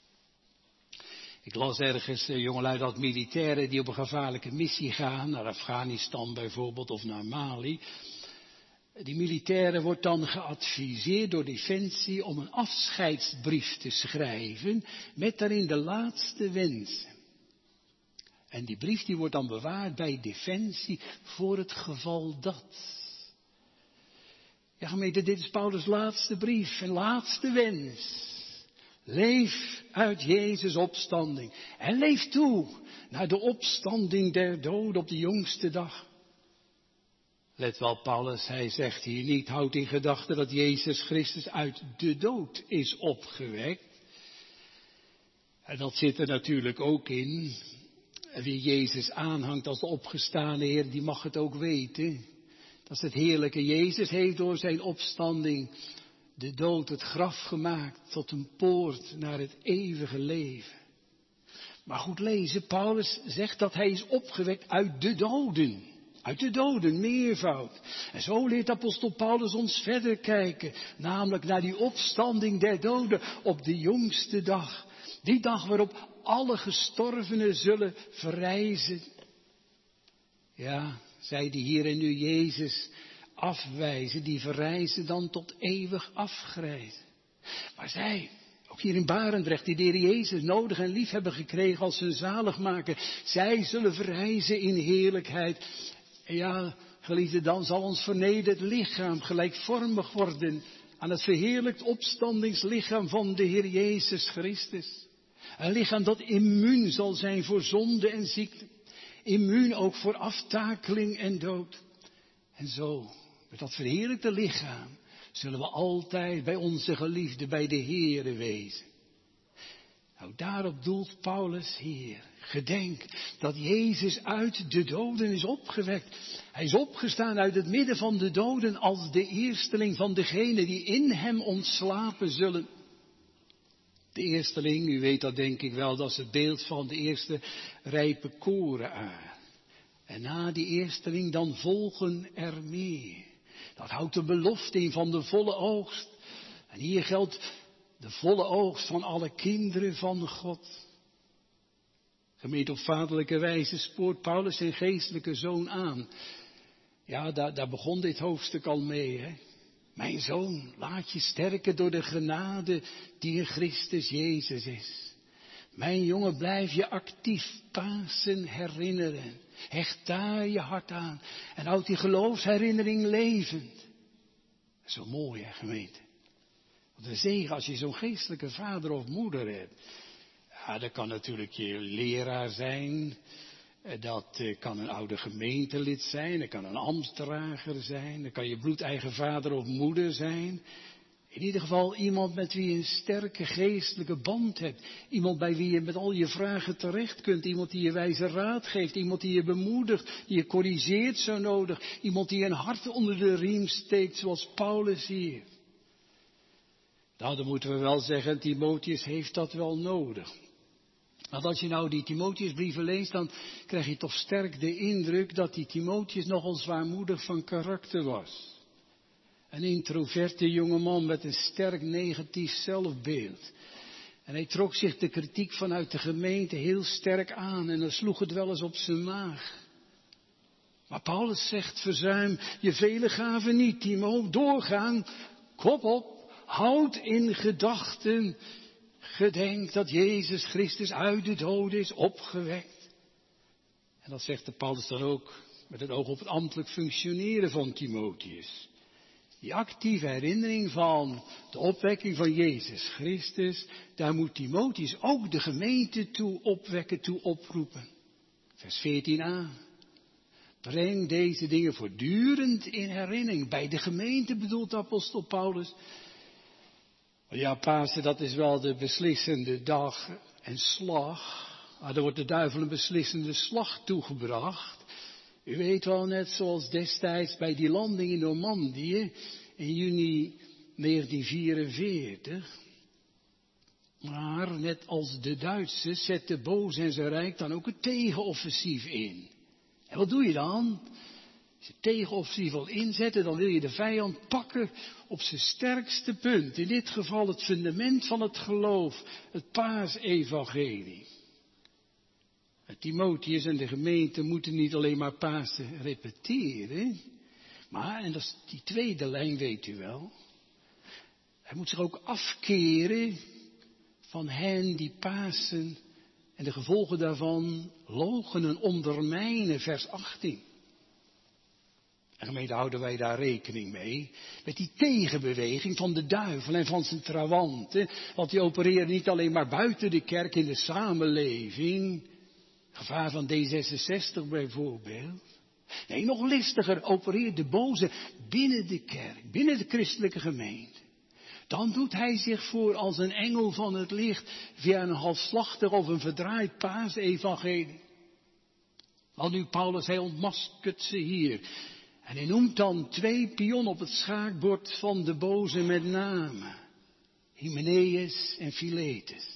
Ik las ergens, jongelui, dat militairen die op een gevaarlijke missie gaan, naar Afghanistan bijvoorbeeld of naar Mali. Die militairen wordt dan geadviseerd door Defensie om een afscheidsbrief te schrijven met daarin de laatste wensen. En die brief die wordt dan bewaard bij Defensie voor het geval dat. Ja, gemeente, dit is Paulus' laatste brief en laatste wens. Leef uit Jezus' opstanding. En leef toe naar de opstanding der doden op de jongste dag. Let wel, Paulus, hij zegt hier niet, houd in gedachten dat Jezus Christus uit de dood is opgewekt. En dat zit er natuurlijk ook in. Wie Jezus aanhangt als de opgestane Heer, die mag het ook weten. Dat het heerlijke Jezus heeft door zijn opstanding de dood, het graf gemaakt tot een poort naar het eeuwige leven. Maar goed lezen, Paulus zegt dat hij is opgewekt uit de doden. Uit de doden, meervoud. En zo leert apostel Paulus ons verder kijken. Namelijk naar die opstanding der doden op de jongste dag. Die dag waarop alle gestorvenen zullen verrijzen. Ja, zij die hier en nu Jezus afwijzen, die verrijzen dan tot eeuwig afgrijzen. Maar zij, ook hier in Barendrecht, die de Heer Jezus nodig en lief hebben gekregen als hun zaligmaker, zij zullen verrijzen in heerlijkheid. En ja, geliefde, dan zal ons vernederd lichaam gelijkvormig worden aan het verheerlijkt opstandingslichaam van de Heer Jezus Christus. Een lichaam dat immuun zal zijn voor zonde en ziekte. Immuun ook voor aftakeling en dood. En zo, met dat verheerlijkte lichaam, zullen we altijd bij onze geliefde, bij de Heere wezen. Nou, daarop doelt Paulus hier. Gedenk dat Jezus uit de doden is opgewekt. Hij is opgestaan uit het midden van de doden als de eersteling van degenen die in hem ontslapen zullen. De eersteling, u weet dat denk ik wel, dat is het beeld van de eerste rijpe korenaar. En na die eersteling dan volgen er meer. Dat houdt de belofte in van de volle oogst. En hier geldt de volle oogst van alle kinderen van God. Gemeente, op vaderlijke wijze spoort Paulus zijn geestelijke zoon aan. Ja, daar begon dit hoofdstuk al mee, hè. Mijn zoon, laat je sterken door de genade die in Christus Jezus is. Mijn jongen, blijf je actief Pasen herinneren. Hecht daar je hart aan en houd die geloofsherinnering levend. Dat is zo mooi, hè, gemeente. Wat een zegen als je zo'n geestelijke vader of moeder hebt. Ja, dat kan natuurlijk je leraar zijn. Dat kan een oude gemeentelid zijn. Dat kan een ambtsdrager zijn. Dat kan je bloedeigen vader of moeder zijn. In ieder geval iemand met wie je een sterke geestelijke band hebt. Iemand bij wie je met al je vragen terecht kunt. Iemand die je wijze raad geeft. Iemand die je bemoedigt. Die je corrigeert zo nodig. Iemand die je een hart onder de riem steekt zoals Paulus hier. Nou, dan moeten we wel zeggen, Timotheus heeft dat wel nodig. Want als je nou die Timotheusbrieven leest, dan krijg je toch sterk de indruk dat die Timotheus nogal zwaarmoedig van karakter was. Een introverte jongeman met een sterk negatief zelfbeeld. En hij trok zich de kritiek vanuit de gemeente heel sterk aan en dan sloeg het wel eens op zijn maag. Maar Paulus zegt, verzuim je vele gaven niet, Timo, doorgaan, kop op. Houd in gedachten, gedenk dat Jezus Christus uit de doden is opgewekt. En dat zegt de Paulus dan ook met het oog op het ambtelijk functioneren van Timotheus. Die actieve herinnering van de opwekking van Jezus Christus, daar moet Timotheus ook de gemeente toe opwekken, toe oproepen. Vers 14a. Breng deze dingen voortdurend in herinnering. Bij de gemeente bedoelt de apostel Paulus. Ja, Pasen, dat is wel de beslissende dag en slag. Maar er wordt de duivel een beslissende slag toegebracht. U weet wel, net zoals destijds bij die landing in Normandië in juni 1944. Maar net als de Duitsers zet de boze en zijn rijk dan ook een tegenoffensief in. En wat doe je dan? Als je het tegenoffensief wil inzetten, dan wil je de vijand pakken op zijn sterkste punt. In dit geval het fundament van het geloof, het paasevangelie. Timotheus en de gemeente moeten niet alleen maar Pasen repeteren. Maar, en dat is die tweede lijn, weet u wel. Hij moet zich ook afkeren van hen die Pasen en de gevolgen daarvan loochenen, ondermijnen, vers 18. En gemeente, houden wij daar rekening mee? Met die tegenbeweging van de duivel en van zijn trawanten. Want die opereren niet alleen maar buiten de kerk in de samenleving. Gevaar van D66 bijvoorbeeld. Nee, nog listiger opereert de boze binnen de kerk, binnen de christelijke gemeente. Dan doet hij zich voor als een engel van het licht via een halfslachtig of een verdraaid paasevangelie. Want nu Paulus, hij ontmaskert ze hier. En hij noemt dan 2 pionnen op het schaakbord van de boze met name. Hymenaeus en Philetus.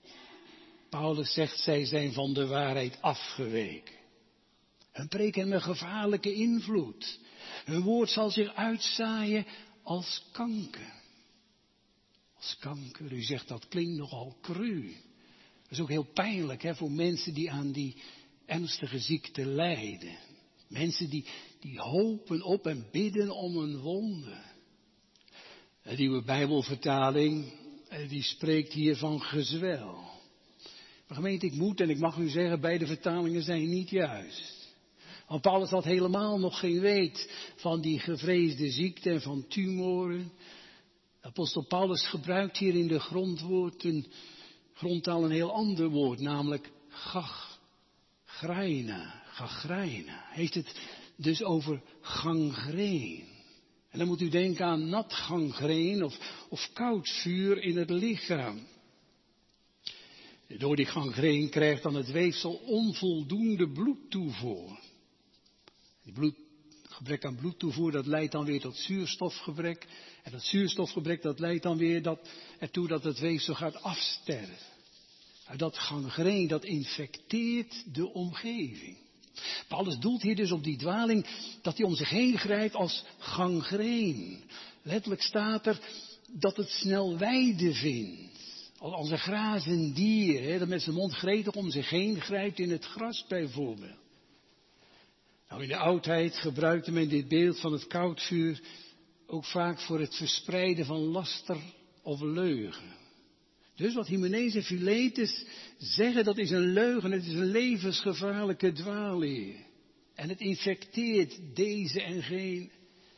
Paulus zegt, zij zijn van de waarheid afgeweken. Hun preek heeft een gevaarlijke invloed. Hun woord zal zich uitzaaien als kanker. Als kanker, u zegt dat klinkt nogal cru. Dat is ook heel pijnlijk, hè, voor mensen die aan die ernstige ziekte lijden. Mensen die hopen op en bidden om een wonder. De nieuwe Bijbelvertaling, die spreekt hier van gezwel. Maar gemeente, ik moet en ik mag u zeggen, beide vertalingen zijn niet juist. Want Paulus had helemaal nog geen weet van die gevreesde ziekte en van tumoren. Apostel Paulus gebruikt hier in de grondtaal een heel ander woord, namelijk gachreina. Hij heeft het dus over gangreen. En dan moet u denken aan nat gangreen of koud vuur in het lichaam. Door die gangreen krijgt dan het weefsel onvoldoende bloedtoevoer. Gebrek aan bloedtoevoer, dat leidt dan weer tot zuurstofgebrek. En dat zuurstofgebrek, dat leidt dan weer ertoe dat het weefsel gaat afsterven. Nou, dat gangreen, dat infecteert de omgeving. Paulus doelt hier dus op die dwaling dat hij om zich heen grijpt als gangreen. Letterlijk staat er dat het snel weide vindt. Als een grazend dier, dat met zijn mond gretig om zich heen grijpt in het gras bijvoorbeeld. Nou, in de oudheid gebruikte men dit beeld van het koudvuur ook vaak voor het verspreiden van laster of leugen. Dus wat Hymenaeus en Philetus zeggen, dat is een leugen, het is een levensgevaarlijke dwaalleer. En het infecteert deze en geen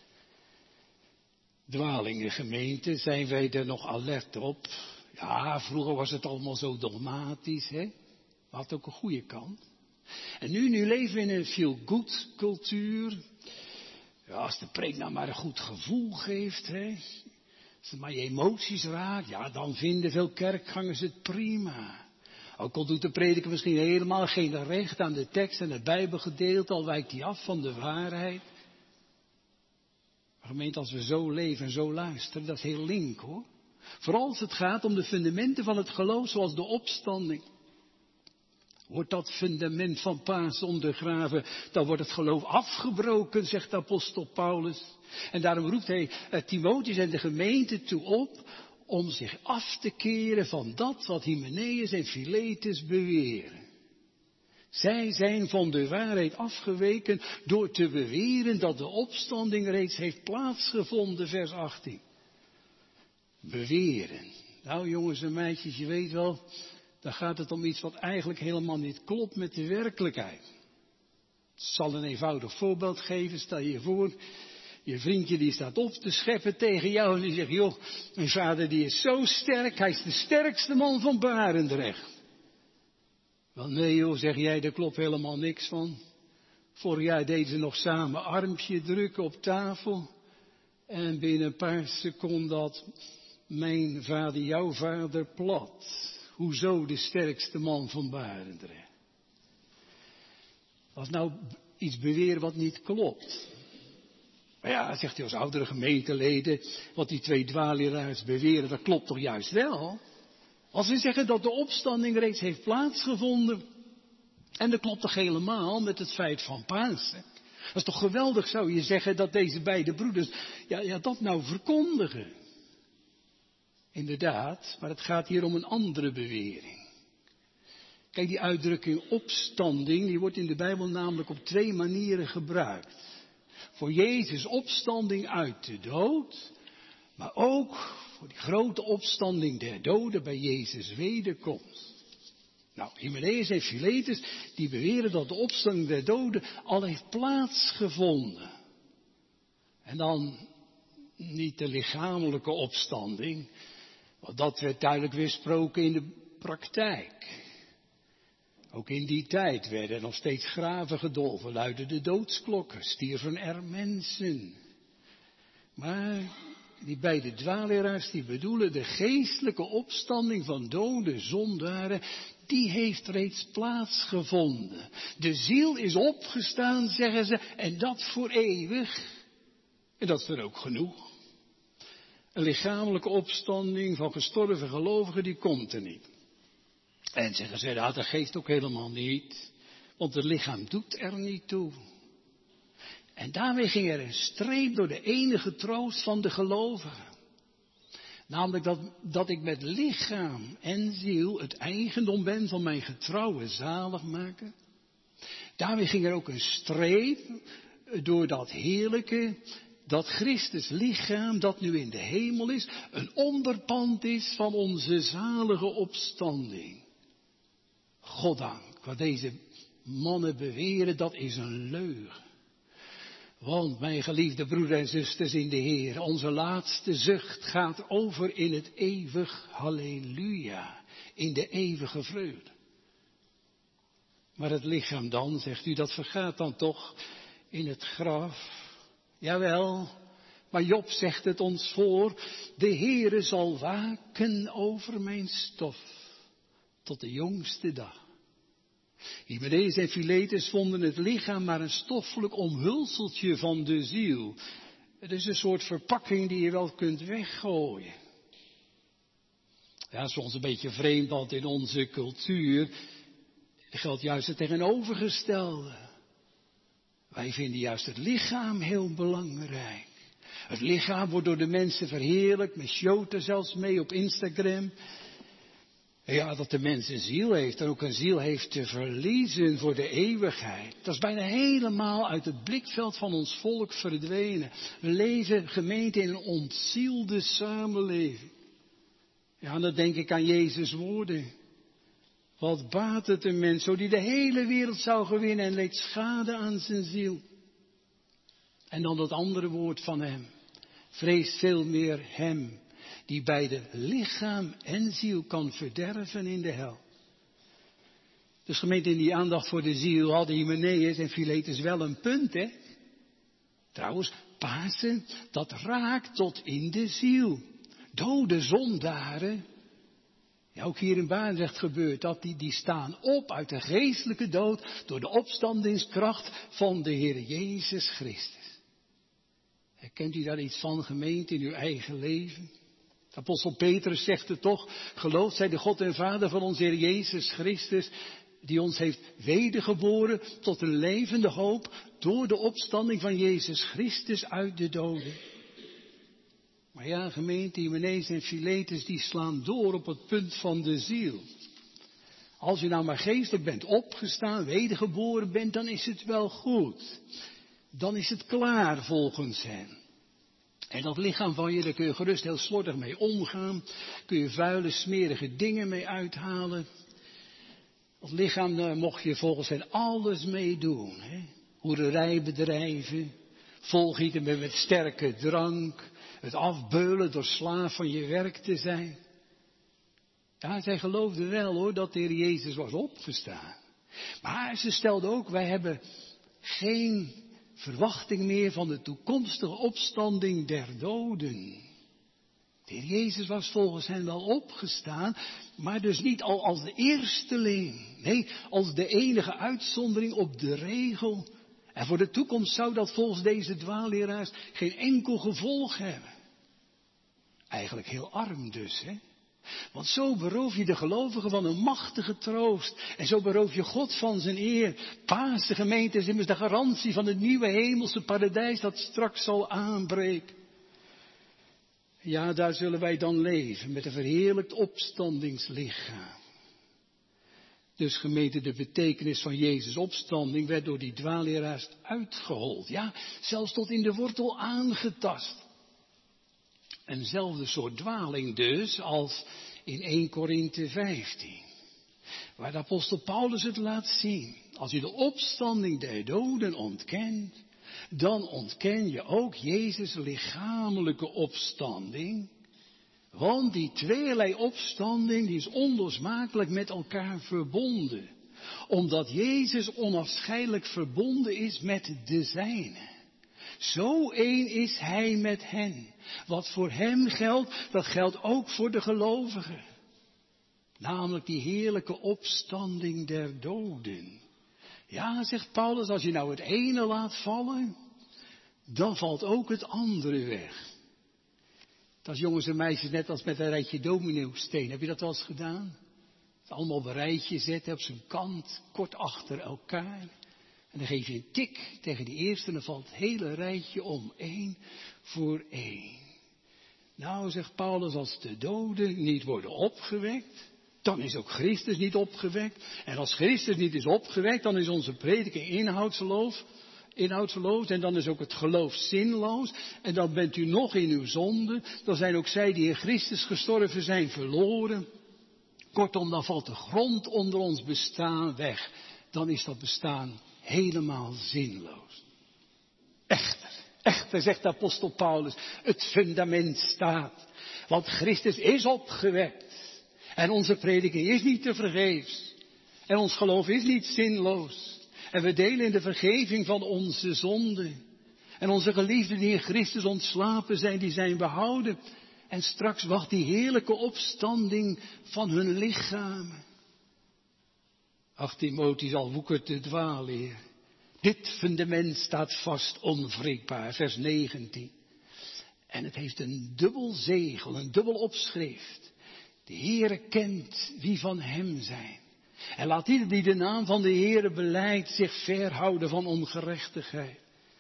dwalingengemeente. Zijn wij er nog alert op? Ja, vroeger was het allemaal zo dogmatisch, hè? Maar had ook een goede kant. En nu leven we in een feel-good cultuur. Ja, als de preek nou maar een goed gevoel geeft, hè. Als het maar je emoties raakt, ja, dan vinden veel kerkgangers het prima. Ook al doet de prediker misschien helemaal geen recht aan de tekst en het Bijbelgedeelte, al wijkt hij af van de waarheid. Maar gemeente, als we zo leven en zo luisteren, dat is heel link, hoor. Vooral als het gaat om de fundamenten van het geloof, zoals de opstanding. Wordt dat fundament van Pasen ondergraven, dan wordt het geloof afgebroken, zegt de apostel Paulus. En daarom roept hij Timotheus en de gemeente toe op om zich af te keren van dat wat Hymenaeus en Philetus beweren. Zij zijn van de waarheid afgeweken door te beweren dat de opstanding reeds heeft plaatsgevonden, vers 18. Beweren. Nou jongens en meisjes, je weet wel, dan gaat het om iets wat eigenlijk helemaal niet klopt met de werkelijkheid. Ik zal een eenvoudig voorbeeld geven. Stel je voor, je vriendje die staat op te scheppen tegen jou en die zegt, joh, mijn vader die is zo sterk, hij is de sterkste man van Barendrecht. Wel nee joh, zeg jij, daar klopt helemaal niks van. Vorig jaar deden ze nog samen armpje drukken op tafel. En binnen een paar seconden had mijn vader jouw vader plat. Hoezo de sterkste man van Barendrecht? Als nou iets beweren wat niet klopt. Maar ja, zegt hij als oudere gemeenteleden, wat die twee dwaalleraars beweren, dat klopt toch juist wel? Als ze zeggen dat de opstanding reeds heeft plaatsgevonden, en dat klopt toch helemaal met het feit van Pasen? Dat is toch geweldig, zou je zeggen, dat deze beide broeders, dat nou verkondigen. Inderdaad, maar het gaat hier om een andere bewering. Kijk, die uitdrukking opstanding, die wordt in de Bijbel namelijk op twee manieren gebruikt. Voor Jezus' opstanding uit de dood, maar ook voor die grote opstanding der doden bij Jezus' wederkomst. Nou, Hymenaeus en Philetus, die beweren dat de opstanding der doden al heeft plaatsgevonden. En dan niet de lichamelijke opstanding, want dat werd duidelijk weersproken in de praktijk. Ook in die tijd werden nog steeds graven gedolven, luidden de doodsklokken, stierven er mensen. Maar die beide dwaalleraars die bedoelen de geestelijke opstanding van dode zondaren, die heeft reeds plaatsgevonden. De ziel is opgestaan, zeggen ze, en dat voor eeuwig. En dat is er ook genoeg. Een lichamelijke opstanding van gestorven gelovigen, die komt er niet. En zeggen ze, dat de geest ook helemaal niet, want het lichaam doet er niet toe. En daarmee ging er een streep door de enige troost van de gelovigen. Namelijk dat ik met lichaam en ziel het eigendom ben van mijn getrouwe zaligmaker. Daarmee ging er ook een streep door dat heerlijke, dat Christus lichaam dat nu in de hemel is, een onderpand is van onze zalige opstanding. Goddank, wat deze mannen beweren, dat is een leugen. Want, mijn geliefde broeders en zusters in de Heer, onze laatste zucht gaat over in het eeuwig halleluja, in de eeuwige vreugde. Maar het lichaam dan, zegt u, dat vergaat dan toch in het graf. Jawel, maar Job zegt het ons voor, de Heere zal waken over mijn stof, tot de jongste dag. Hymenaeus en Philetus vonden het lichaam maar een stoffelijk omhulseltje van de ziel. Het is een soort verpakking die je wel kunt weggooien. Ja, dat is ons een beetje vreemd, want in onze cultuur geldt juist het tegenovergestelde. Wij vinden juist het lichaam heel belangrijk. Het lichaam wordt door de mensen verheerlijkt, met shoten zelfs mee op Instagram. Ja, dat de mens een ziel heeft en ook een ziel heeft te verliezen voor de eeuwigheid. Dat is bijna helemaal uit het blikveld van ons volk verdwenen. We leven, gemeente, in een ontzielde samenleving. Ja, en dan denk ik aan Jezus' woorden. Wat baat het een mens, zo die de hele wereld zou gewinnen en leed schade aan zijn ziel. En dan dat andere woord van hem. Vrees veel meer hem, die beide lichaam en ziel kan verderven in de hel. Dus gemeente, in die aandacht voor de ziel hadden Hymenaeus en Philetus wel een punt, hè? Trouwens, Pasen, dat raakt tot in de ziel. Dode zondaren. Ja, ook hier in Barendrecht gebeurt dat. Die staan op uit de geestelijke dood door de opstandingskracht van de Heer Jezus Christus. Herkent u daar iets van, gemeente, in uw eigen leven? Apostel Petrus zegt het toch, gelooft zij de God en Vader van onze Heer Jezus Christus, die ons heeft wedergeboren tot een levende hoop door de opstanding van Jezus Christus uit de doden. Maar ja, gemeente, Hymenaeus en Philetus, die slaan door op het punt van de ziel. Als u nou maar geestelijk bent opgestaan, wedergeboren bent, dan is het wel goed. Dan is het klaar volgens hen. En dat lichaam van je, daar kun je gerust heel slordig mee omgaan. Kun je vuile, smerige dingen mee uithalen. Dat lichaam, daar mocht je volgens hen alles mee doen. Hè? Hoererij bedrijven, volgieten met sterke drank. Het afbeulen door slaaf van je werk te zijn. Ja, zij geloofden wel hoor, dat de Heer Jezus was opgestaan. Maar ze stelden ook, wij hebben geen verwachting meer van de toekomstige opstanding der doden. De Heer Jezus was volgens hen wel opgestaan, maar dus niet al als de eersteling. Nee, als de enige uitzondering op de regel. En voor de toekomst zou dat volgens deze dwaalleraars geen enkel gevolg hebben. Eigenlijk heel arm dus, hè. Want zo beroof je de gelovigen van een machtige troost. En zo beroof je God van zijn eer. Pasen, gemeente, is immers de garantie van het nieuwe hemelse paradijs dat straks zal aanbreken. Ja, daar zullen wij dan leven met een verheerlijkt opstandingslichaam. Dus gemeente, de betekenis van Jezus' opstanding werd door die dwaalleraars uitgehold. Ja, zelfs tot in de wortel aangetast. Eenzelfde soort dwaling dus als in 1 Korinthe 15. Waar de apostel Paulus het laat zien. Als je de opstanding der doden ontkent, dan ontken je ook Jezus' lichamelijke opstanding. Want die tweeërlei opstanding die is onlosmakelijk met elkaar verbonden. Omdat Jezus onafscheidelijk verbonden is met de zijnen. Zo één is hij met hen. Wat voor hem geldt, dat geldt ook voor de gelovigen. Namelijk die heerlijke opstanding der doden. Ja, zegt Paulus, als je nou het ene laat vallen, dan valt ook het andere weg. Dat is jongens en meisjes net als met een rijtje dominoosteen. Heb je dat wel eens gedaan? Het allemaal op een rijtje zetten, op zijn kant, kort achter elkaar. En dan geef je een tik tegen die eerste en dan valt het hele rijtje om, 1 voor 1. Nou, zegt Paulus, als de doden niet worden opgewekt, dan is ook Christus niet opgewekt. En als Christus niet is opgewekt, dan is onze prediking inhoudsloos en dan is ook het geloof zinloos. En dan bent u nog in uw zonde. Dan zijn ook zij die in Christus gestorven zijn verloren. Kortom, dan valt de grond onder ons bestaan weg. Dan is dat bestaan helemaal zinloos. Echter, zegt de apostel Paulus, het fundament staat. Want Christus is opgewekt. En onze prediking is niet te vergeefs. En ons geloof is niet zinloos. En we delen in de vergeving van onze zonden. En onze geliefden die in Christus ontslapen zijn, die zijn behouden. En straks wacht die heerlijke opstanding van hun lichamen. Ach, Timotheus, al woekert de dwaalleer. Dit fundament staat vast onwrikbaar, vers 19. En het heeft een dubbel zegel, een dubbel opschrift. De Heere kent wie van hem zijn. En laat ieder die de naam van de Heere belijdt zich verhouden van ongerechtigheid.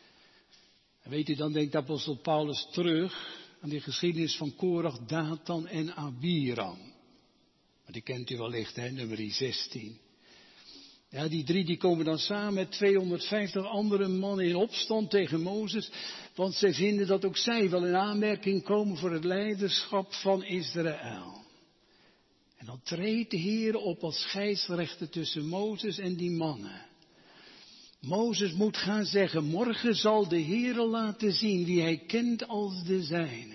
En weet u, dan denkt apostel Paulus terug aan die geschiedenis van Korach, Datan en Abiram. Die kent u wellicht, hè, nummer 16. Ja, die 3 die komen dan samen met 250 andere mannen in opstand tegen Mozes. Want zij vinden dat ook zij wel in aanmerking komen voor het leiderschap van Israël. En dan treedt de Heer op als scheidsrechter tussen Mozes en die mannen. Mozes moet gaan zeggen, morgen zal de Heer laten zien wie hij kent als de zijne.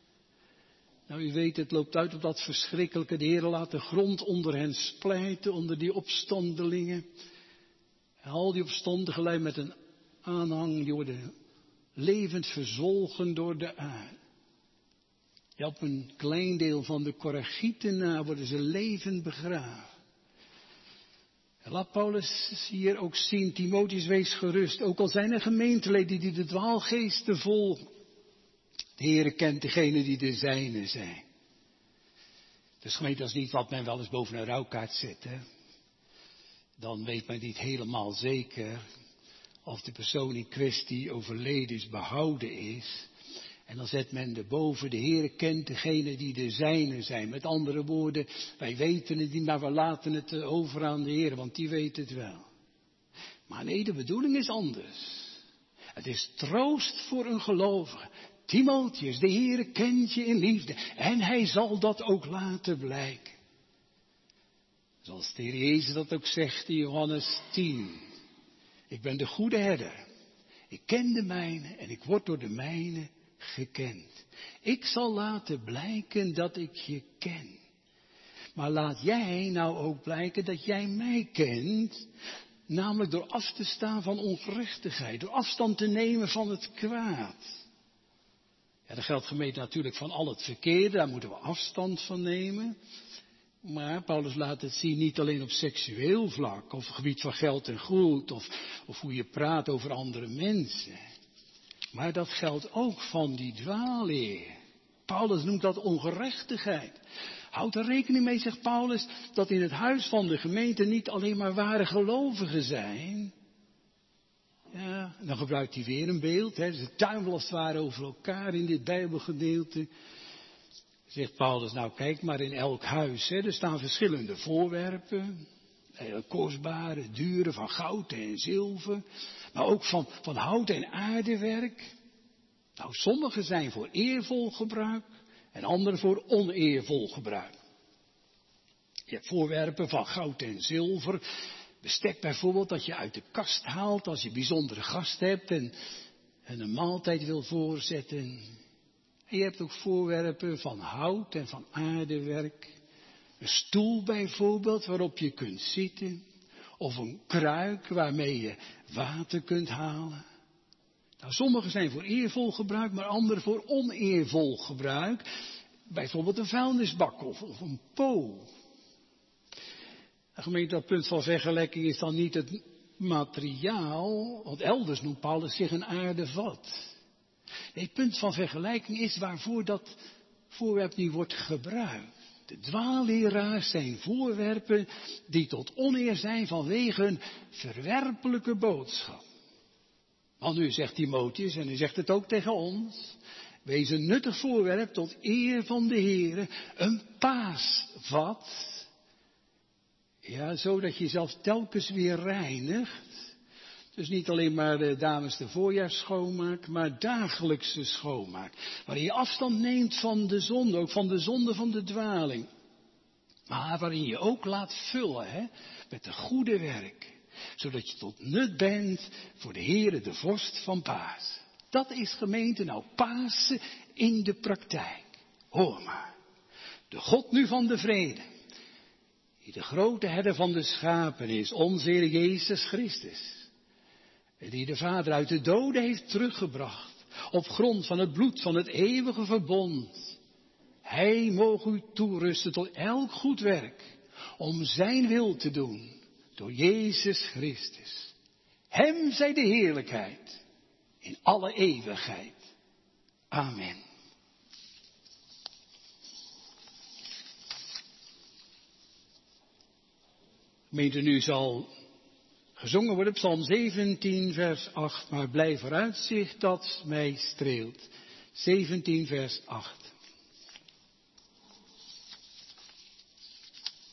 Nou, u weet, het loopt uit op dat verschrikkelijke. De Heer laat de grond onder hen splijten, onder die opstandelingen. En al die opstandigen met een aanhang, die worden levend verzwolgen door de aarde. Ja, op een klein deel van de Korachieten na worden ze levend begraven. En laat Paulus hier ook zien, Timotheus, wees gerust. Ook al zijn er gemeenteleden die de dwaalgeesten volgen. De Heere kent degene die de zijne zijn. Dus gemeente, dat is niet wat men wel eens boven een rouwkaart zet. Hè? Dan weet men niet helemaal zeker of de persoon in kwestie overleden is, behouden is. En dan zet men erboven, de Heere kent degene die de zijne zijn. Met andere woorden, wij weten het niet, maar we laten het over aan de Heere, want die weet het wel. Maar nee, de bedoeling is anders. Het is troost voor een gelovige. Timotheus, de Heere kent je in liefde en hij zal dat ook laten blijken. Zoals de Heer Jezus dat ook zegt in Johannes 10. Ik ben de goede herder. Ik ken de mijne en ik word door de mijne gekend. Ik zal laten blijken dat ik je ken. Maar laat jij nou ook blijken dat jij mij kent. Namelijk door af te staan van ongerechtigheid. Door afstand te nemen van het kwaad. Ja, dat geldt gemeente natuurlijk van al het verkeerde. Daar moeten we afstand van nemen. Maar Paulus laat het zien niet alleen op seksueel vlak. Of gebied van geld en goed. Of hoe je praat over andere mensen. Maar dat geldt ook van die dwaalleer. Paulus noemt dat ongerechtigheid. Houd er rekening mee, zegt Paulus, dat in het huis van de gemeente niet alleen maar ware gelovigen zijn. Ja, dan gebruikt hij weer een beeld. Hè. Ze tuimelen als het ware over elkaar in dit Bijbelgedeelte. Zegt Paulus, nou kijk maar in elk huis. Hè, er staan verschillende voorwerpen. Kostbare, dure, van goud en zilver. Maar ook van hout en aardewerk. Nou, sommige zijn voor eervol gebruik. En andere voor oneervol gebruik. Je hebt voorwerpen van goud en zilver. Bestek bijvoorbeeld dat je uit de kast haalt als je bijzondere gast hebt en een maaltijd wil voorzetten. En je hebt ook voorwerpen van hout en van aardewerk. Een stoel bijvoorbeeld waarop je kunt zitten. Of een kruik waarmee je water kunt halen. Nou, sommige zijn voor eervol gebruik, maar andere voor oneervol gebruik. Bijvoorbeeld een vuilnisbak of een po. Gemeente, dat punt van vergelijking is dan niet het materiaal, want elders noemt Paulus zich een aardevat. Nee, het punt van vergelijking is waarvoor dat voorwerp nu wordt gebruikt. De dwaalleraars zijn voorwerpen die tot oneer zijn vanwege een verwerpelijke boodschap. Want nu zegt Timotheus, en hij zegt het ook tegen ons, wees een nuttig voorwerp tot eer van de Heere, een paasvat. Ja, zodat je jezelf telkens weer reinigt. Dus niet alleen maar de dames de voorjaars schoonmaak, maar dagelijkse schoonmaak. Waarin je afstand neemt van de zonde, ook van de zonde van de dwaling. Maar waarin je ook laat vullen, hè, met de goede werk. Zodat je tot nut bent voor de Heere, de vorst van Paas. Dat is gemeente nou Pasen in de praktijk. Hoor maar. De God nu van de vrede. Die de grote herder van de schapen is, onze Heer Jezus Christus. Die de Vader uit de doden heeft teruggebracht. Op grond van het bloed van het eeuwige verbond. Hij mogen u toerusten tot elk goed werk. Om zijn wil te doen. Door Jezus Christus. Hem zij de heerlijkheid. In alle eeuwigheid. Amen. Gemeente, nu zal gezongen worden Psalm 17 vers 8. Maar blijf vooruitzicht dat mij streelt. 17 vers 8.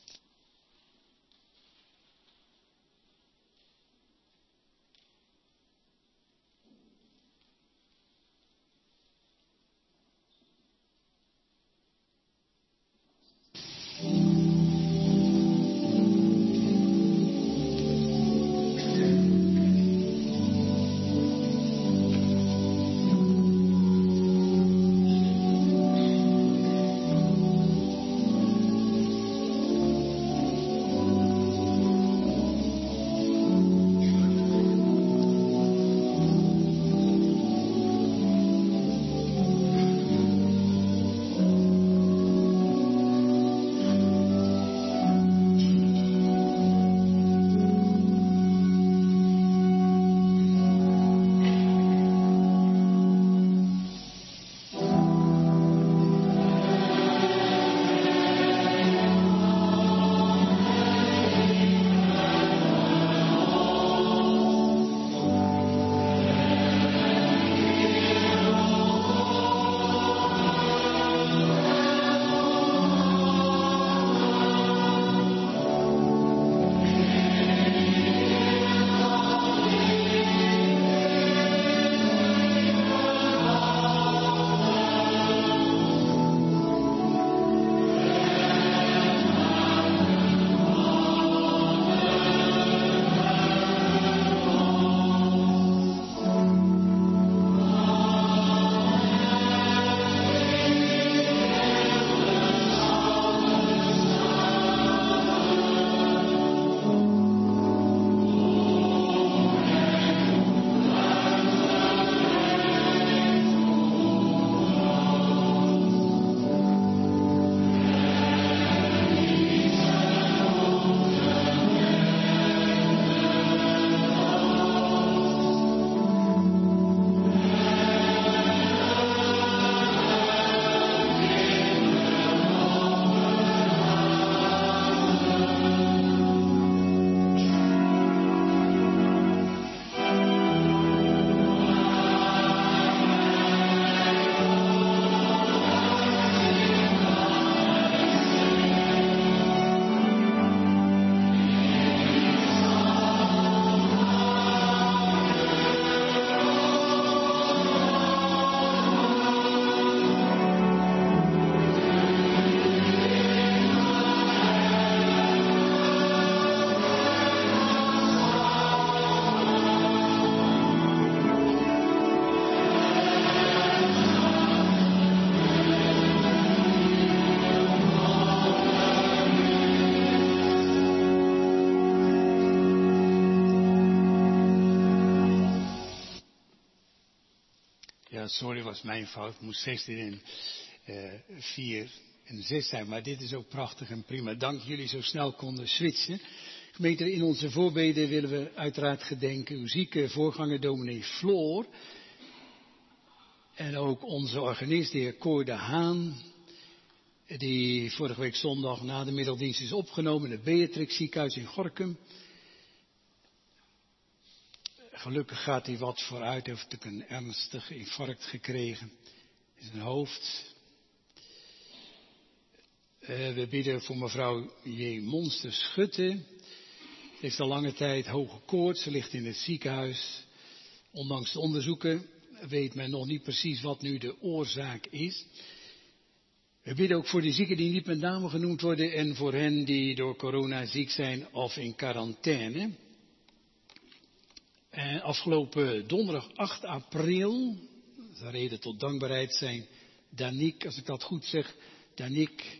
Ja, sorry, was mijn fout. Het moest 16 en 4 en 6 zijn. Maar dit is ook prachtig en prima. Dank jullie zo snel konden switchen. Gemeente, in onze voorbeden willen we uiteraard gedenken uw zieke voorganger dominee Floor. En ook onze organist, de heer Cor de Haan. Die vorige week zondag na de middeldienst is opgenomen in het Beatrix ziekenhuis in Gorinchem. Gelukkig gaat hij wat vooruit. Hij heeft natuurlijk een ernstig infarct gekregen in zijn hoofd. We bidden voor mevrouw J. Monster Schutte. Ze heeft al lange tijd hoge koorts. Ze ligt in het ziekenhuis. Ondanks de onderzoeken weet men nog niet precies wat nu de oorzaak is. We bidden ook voor de zieken die niet met name genoemd worden en voor hen die door corona ziek zijn of in quarantaine. En afgelopen donderdag 8 april, dat is een reden tot dankbaarheid, zijn Daniek, als ik dat goed zeg, Danik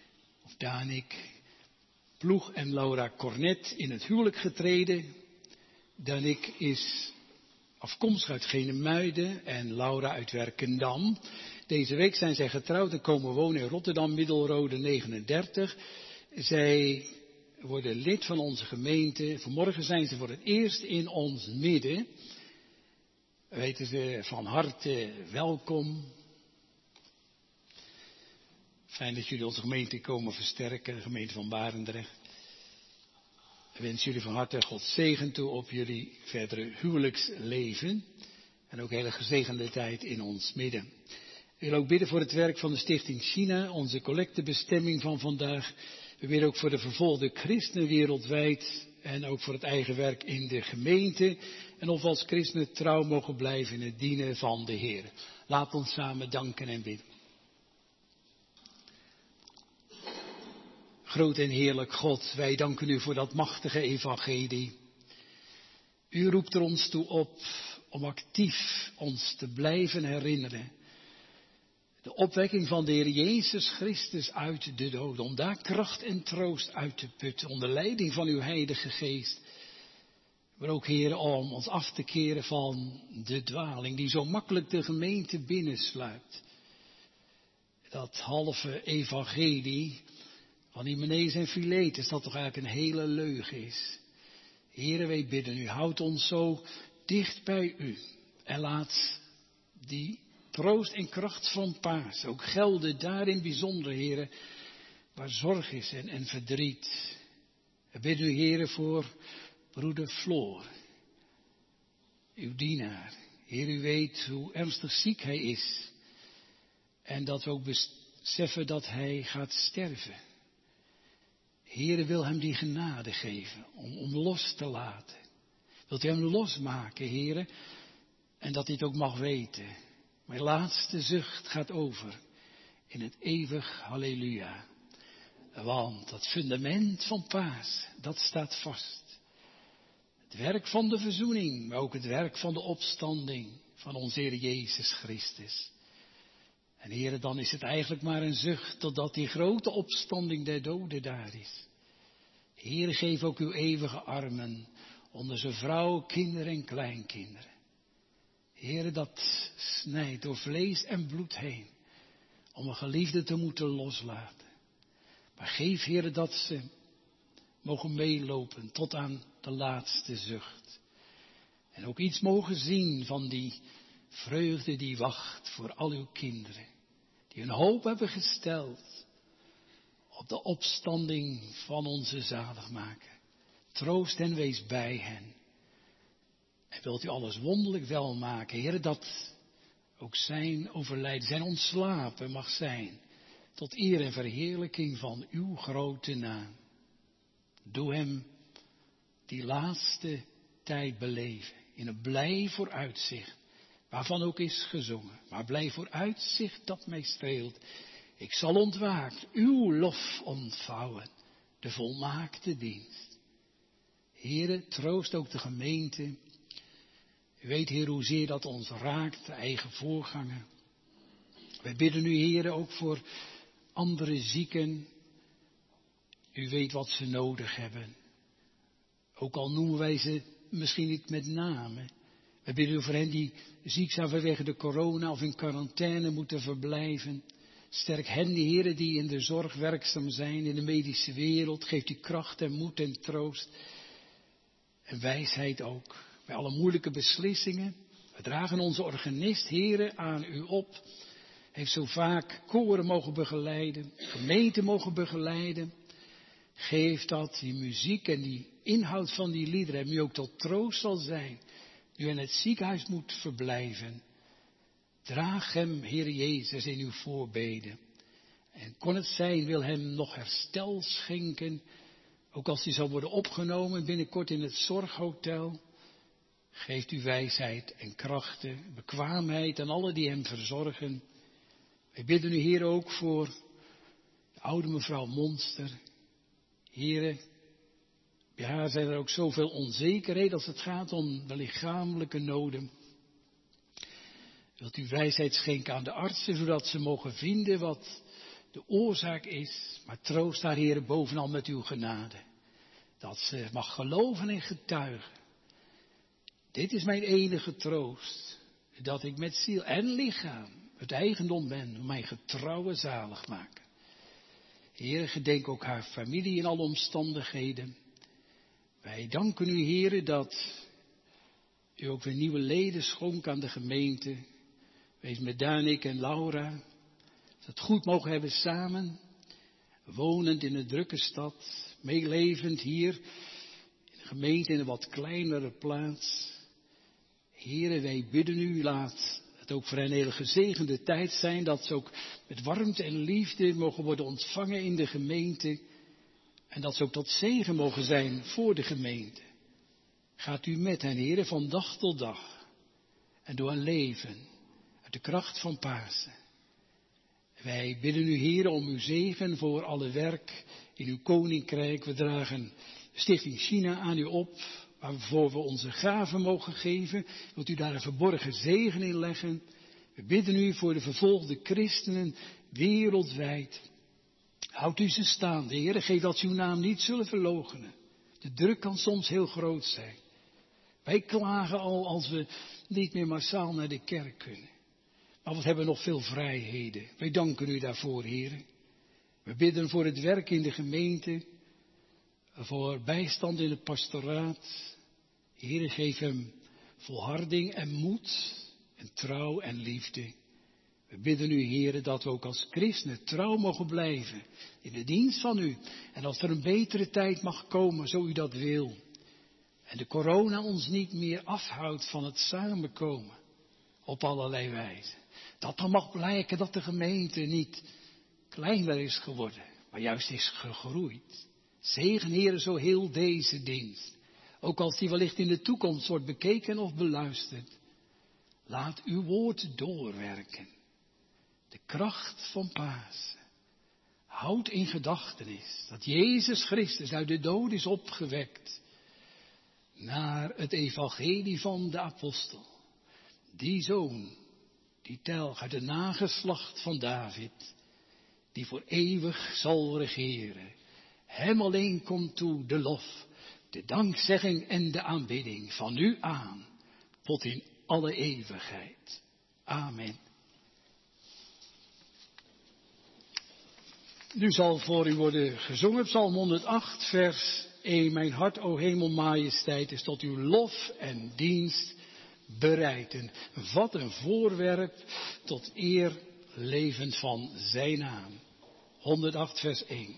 Ploeg en Laura Cornet in het huwelijk getreden. Danik is afkomstig uit Genemuiden en Laura uit Werkendam. Deze week zijn zij getrouwd en komen wonen in Rotterdam, Middelrode 39. Zij worden lid van onze gemeente. Vanmorgen zijn ze voor het eerst in ons midden. Weten ze van harte welkom. Fijn dat jullie onze gemeente komen versterken, de gemeente van Barendrecht. Ik wens jullie van harte Gods zegen toe op jullie verdere huwelijksleven. En ook hele gezegende tijd in ons midden. Ik wil ook bidden voor het werk van de Stichting China, onze collectebestemming van vandaag. We bidden ook voor de vervolgde christenen wereldwijd en ook voor het eigen werk in de gemeente. En of we als christenen trouw mogen blijven in het dienen van de Heer. Laat ons samen danken en bidden. Groot en heerlijk God, wij danken u voor dat machtige evangelie. U roept er ons toe op om actief ons te blijven herinneren. De opwekking van de Heer Jezus Christus uit de dood. Om daar kracht en troost uit te putten. Onder leiding van uw Heilige Geest. Maar ook, Heer, om ons af te keren van de dwaling die zo makkelijk de gemeente binnensluipt. Dat halve evangelie van Hymenaeus en Philetus, dat toch eigenlijk een hele leugen is. Heere, wij bidden u, houd ons zo dicht bij u. En laat die troost en kracht van Paas ook gelden daarin bijzonder, Heere, waar zorg is en verdriet. We bidden u, Heere, voor broeder Floor, uw dienaar. Heer, u weet hoe ernstig ziek hij is. En dat we ook beseffen dat hij gaat sterven. Heere, wil hem die genade geven om los te laten. Wilt u hem losmaken, Heere, en dat hij het ook mag weten. Mijn laatste zucht gaat over in het eeuwig halleluja. Want dat fundament van Paas, dat staat vast. Het werk van de verzoening, maar ook het werk van de opstanding van onze Heer Jezus Christus. En Heere, dan is het eigenlijk maar een zucht totdat die grote opstanding der doden daar is. Heere, geef ook uw eeuwige armen onder zijn vrouw, kinderen en kleinkinderen. Heere, dat snijdt door vlees en bloed heen, om een geliefde te moeten loslaten. Maar geef, Heere, dat ze mogen meelopen tot aan de laatste zucht. En ook iets mogen zien van die vreugde die wacht voor al uw kinderen. Die hun hoop hebben gesteld op de opstanding van onze zaligmaker. Troost en wees bij hen. En wilt u alles wonderlijk wel maken, Heer, dat ook zijn overlijden, zijn ontslapen mag zijn. Tot eer en verheerlijking van uw grote naam. Doe hem die laatste tijd beleven. In een blij vooruitzicht. Waarvan ook is gezongen. Maar blij vooruitzicht dat mij streelt. Ik zal ontwaakt uw lof ontvouwen. De volmaakte dienst. Heere, troost ook de gemeente. U weet, Heer, hoezeer dat ons raakt, de eigen voorganger. Wij bidden u, Heer, ook voor andere zieken. U weet wat ze nodig hebben. Ook al noemen wij ze misschien niet met name. We bidden u voor hen die ziek zijn vanwege de corona of in quarantaine moeten verblijven. Sterk hen, Heere, die in de zorg werkzaam zijn, in de medische wereld. Geeft u kracht en moed en troost. En wijsheid ook. Bij alle moeilijke beslissingen. We dragen onze organist, Heere, aan u op. Heeft zo vaak koren mogen begeleiden, gemeenten mogen begeleiden. Geef dat die muziek en die inhoud van die liederen hem nu ook tot troost zal zijn. Nu in het ziekenhuis moet verblijven. Draag hem, Heere Jezus, in uw voorbeden. En kon het zijn, wil hem nog herstel schenken. Ook als hij zal worden opgenomen binnenkort in het zorghotel. Geeft u wijsheid en krachten, bekwaamheid aan alle die hem verzorgen. Wij bidden u, Heer, ook voor de oude mevrouw Monster. Heere, bij haar zijn er ook zoveel onzekerheden als het gaat om de lichamelijke noden. Wilt u wijsheid schenken aan de artsen, zodat ze mogen vinden wat de oorzaak is. Maar troost haar, Heere, bovenal met uw genade. Dat ze mag geloven en getuigen. Dit is mijn enige troost. Dat ik met ziel en lichaam het eigendom ben om mijn getrouwe zalig maken. Heere, gedenk ook haar familie in alle omstandigheden. Wij danken u, Heere, dat u ook weer nieuwe leden schonk aan de gemeente. Wees met Danik en Laura. Dat het goed mogen hebben samen. Wonend in een drukke stad. Meelevend hier in de gemeente in een wat kleinere plaats. Heere, wij bidden u, laat het ook voor hen een hele gezegende tijd zijn. Dat ze ook met warmte en liefde mogen worden ontvangen in de gemeente. En dat ze ook tot zegen mogen zijn voor de gemeente. Gaat u met hen, Heere, van dag tot dag. En door een leven uit de kracht van Pasen. Wij bidden u, Heere, om uw zegen voor alle werk in uw koninkrijk. We dragen de Stichting China aan u op, waarvoor we onze gaven mogen geven. Wilt u daar een verborgen zegen in leggen? We bidden u voor de vervolgde christenen wereldwijd. Houd u ze staande, Heere, geef dat ze uw naam niet zullen verloochenen. De druk kan soms heel groot zijn. Wij klagen al als we niet meer massaal naar de kerk kunnen. Maar we hebben nog veel vrijheden. Wij danken u daarvoor, Heere. We bidden voor het werk in de gemeente, voor bijstand in het pastoraat. Heere, geef hem volharding en moed en trouw en liefde. We bidden u, Heere, dat we ook als christenen trouw mogen blijven in de dienst van u. En als er een betere tijd mag komen, zo u dat wil. En de corona ons niet meer afhoudt van het samenkomen op allerlei wijzen. Dat dan mag blijken dat de gemeente niet kleiner is geworden, maar juist is gegroeid. Zegen, Heere, zo heel deze dienst. Ook als die wellicht in de toekomst wordt bekeken of beluisterd. Laat uw woord doorwerken. De kracht van Pasen. Houd in gedachtenis dat Jezus Christus uit de dood is opgewekt. Naar het evangelie van de apostel. Die zoon, die telg uit de nageslacht van David. Die voor eeuwig zal regeren. Hem alleen komt toe de lof, de dankzegging en de aanbidding van u aan. Tot in alle eeuwigheid. Amen. Nu zal voor u worden gezongen, Psalm 108, vers 1. Mijn hart, o hemel, majesteit, is tot uw lof en dienst bereid. En wat een voorwerp tot eer levend van zijn naam. 108, vers 1.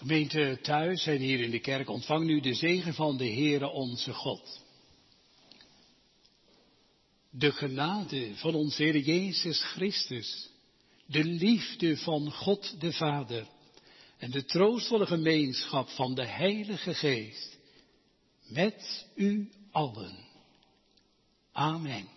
Gemeente thuis en hier in de kerk, ontvang nu de zegen van de Heere onze God. De genade van onze Heer Jezus Christus, de liefde van God de Vader en de troostvolle gemeenschap van de Heilige Geest met u allen. Amen.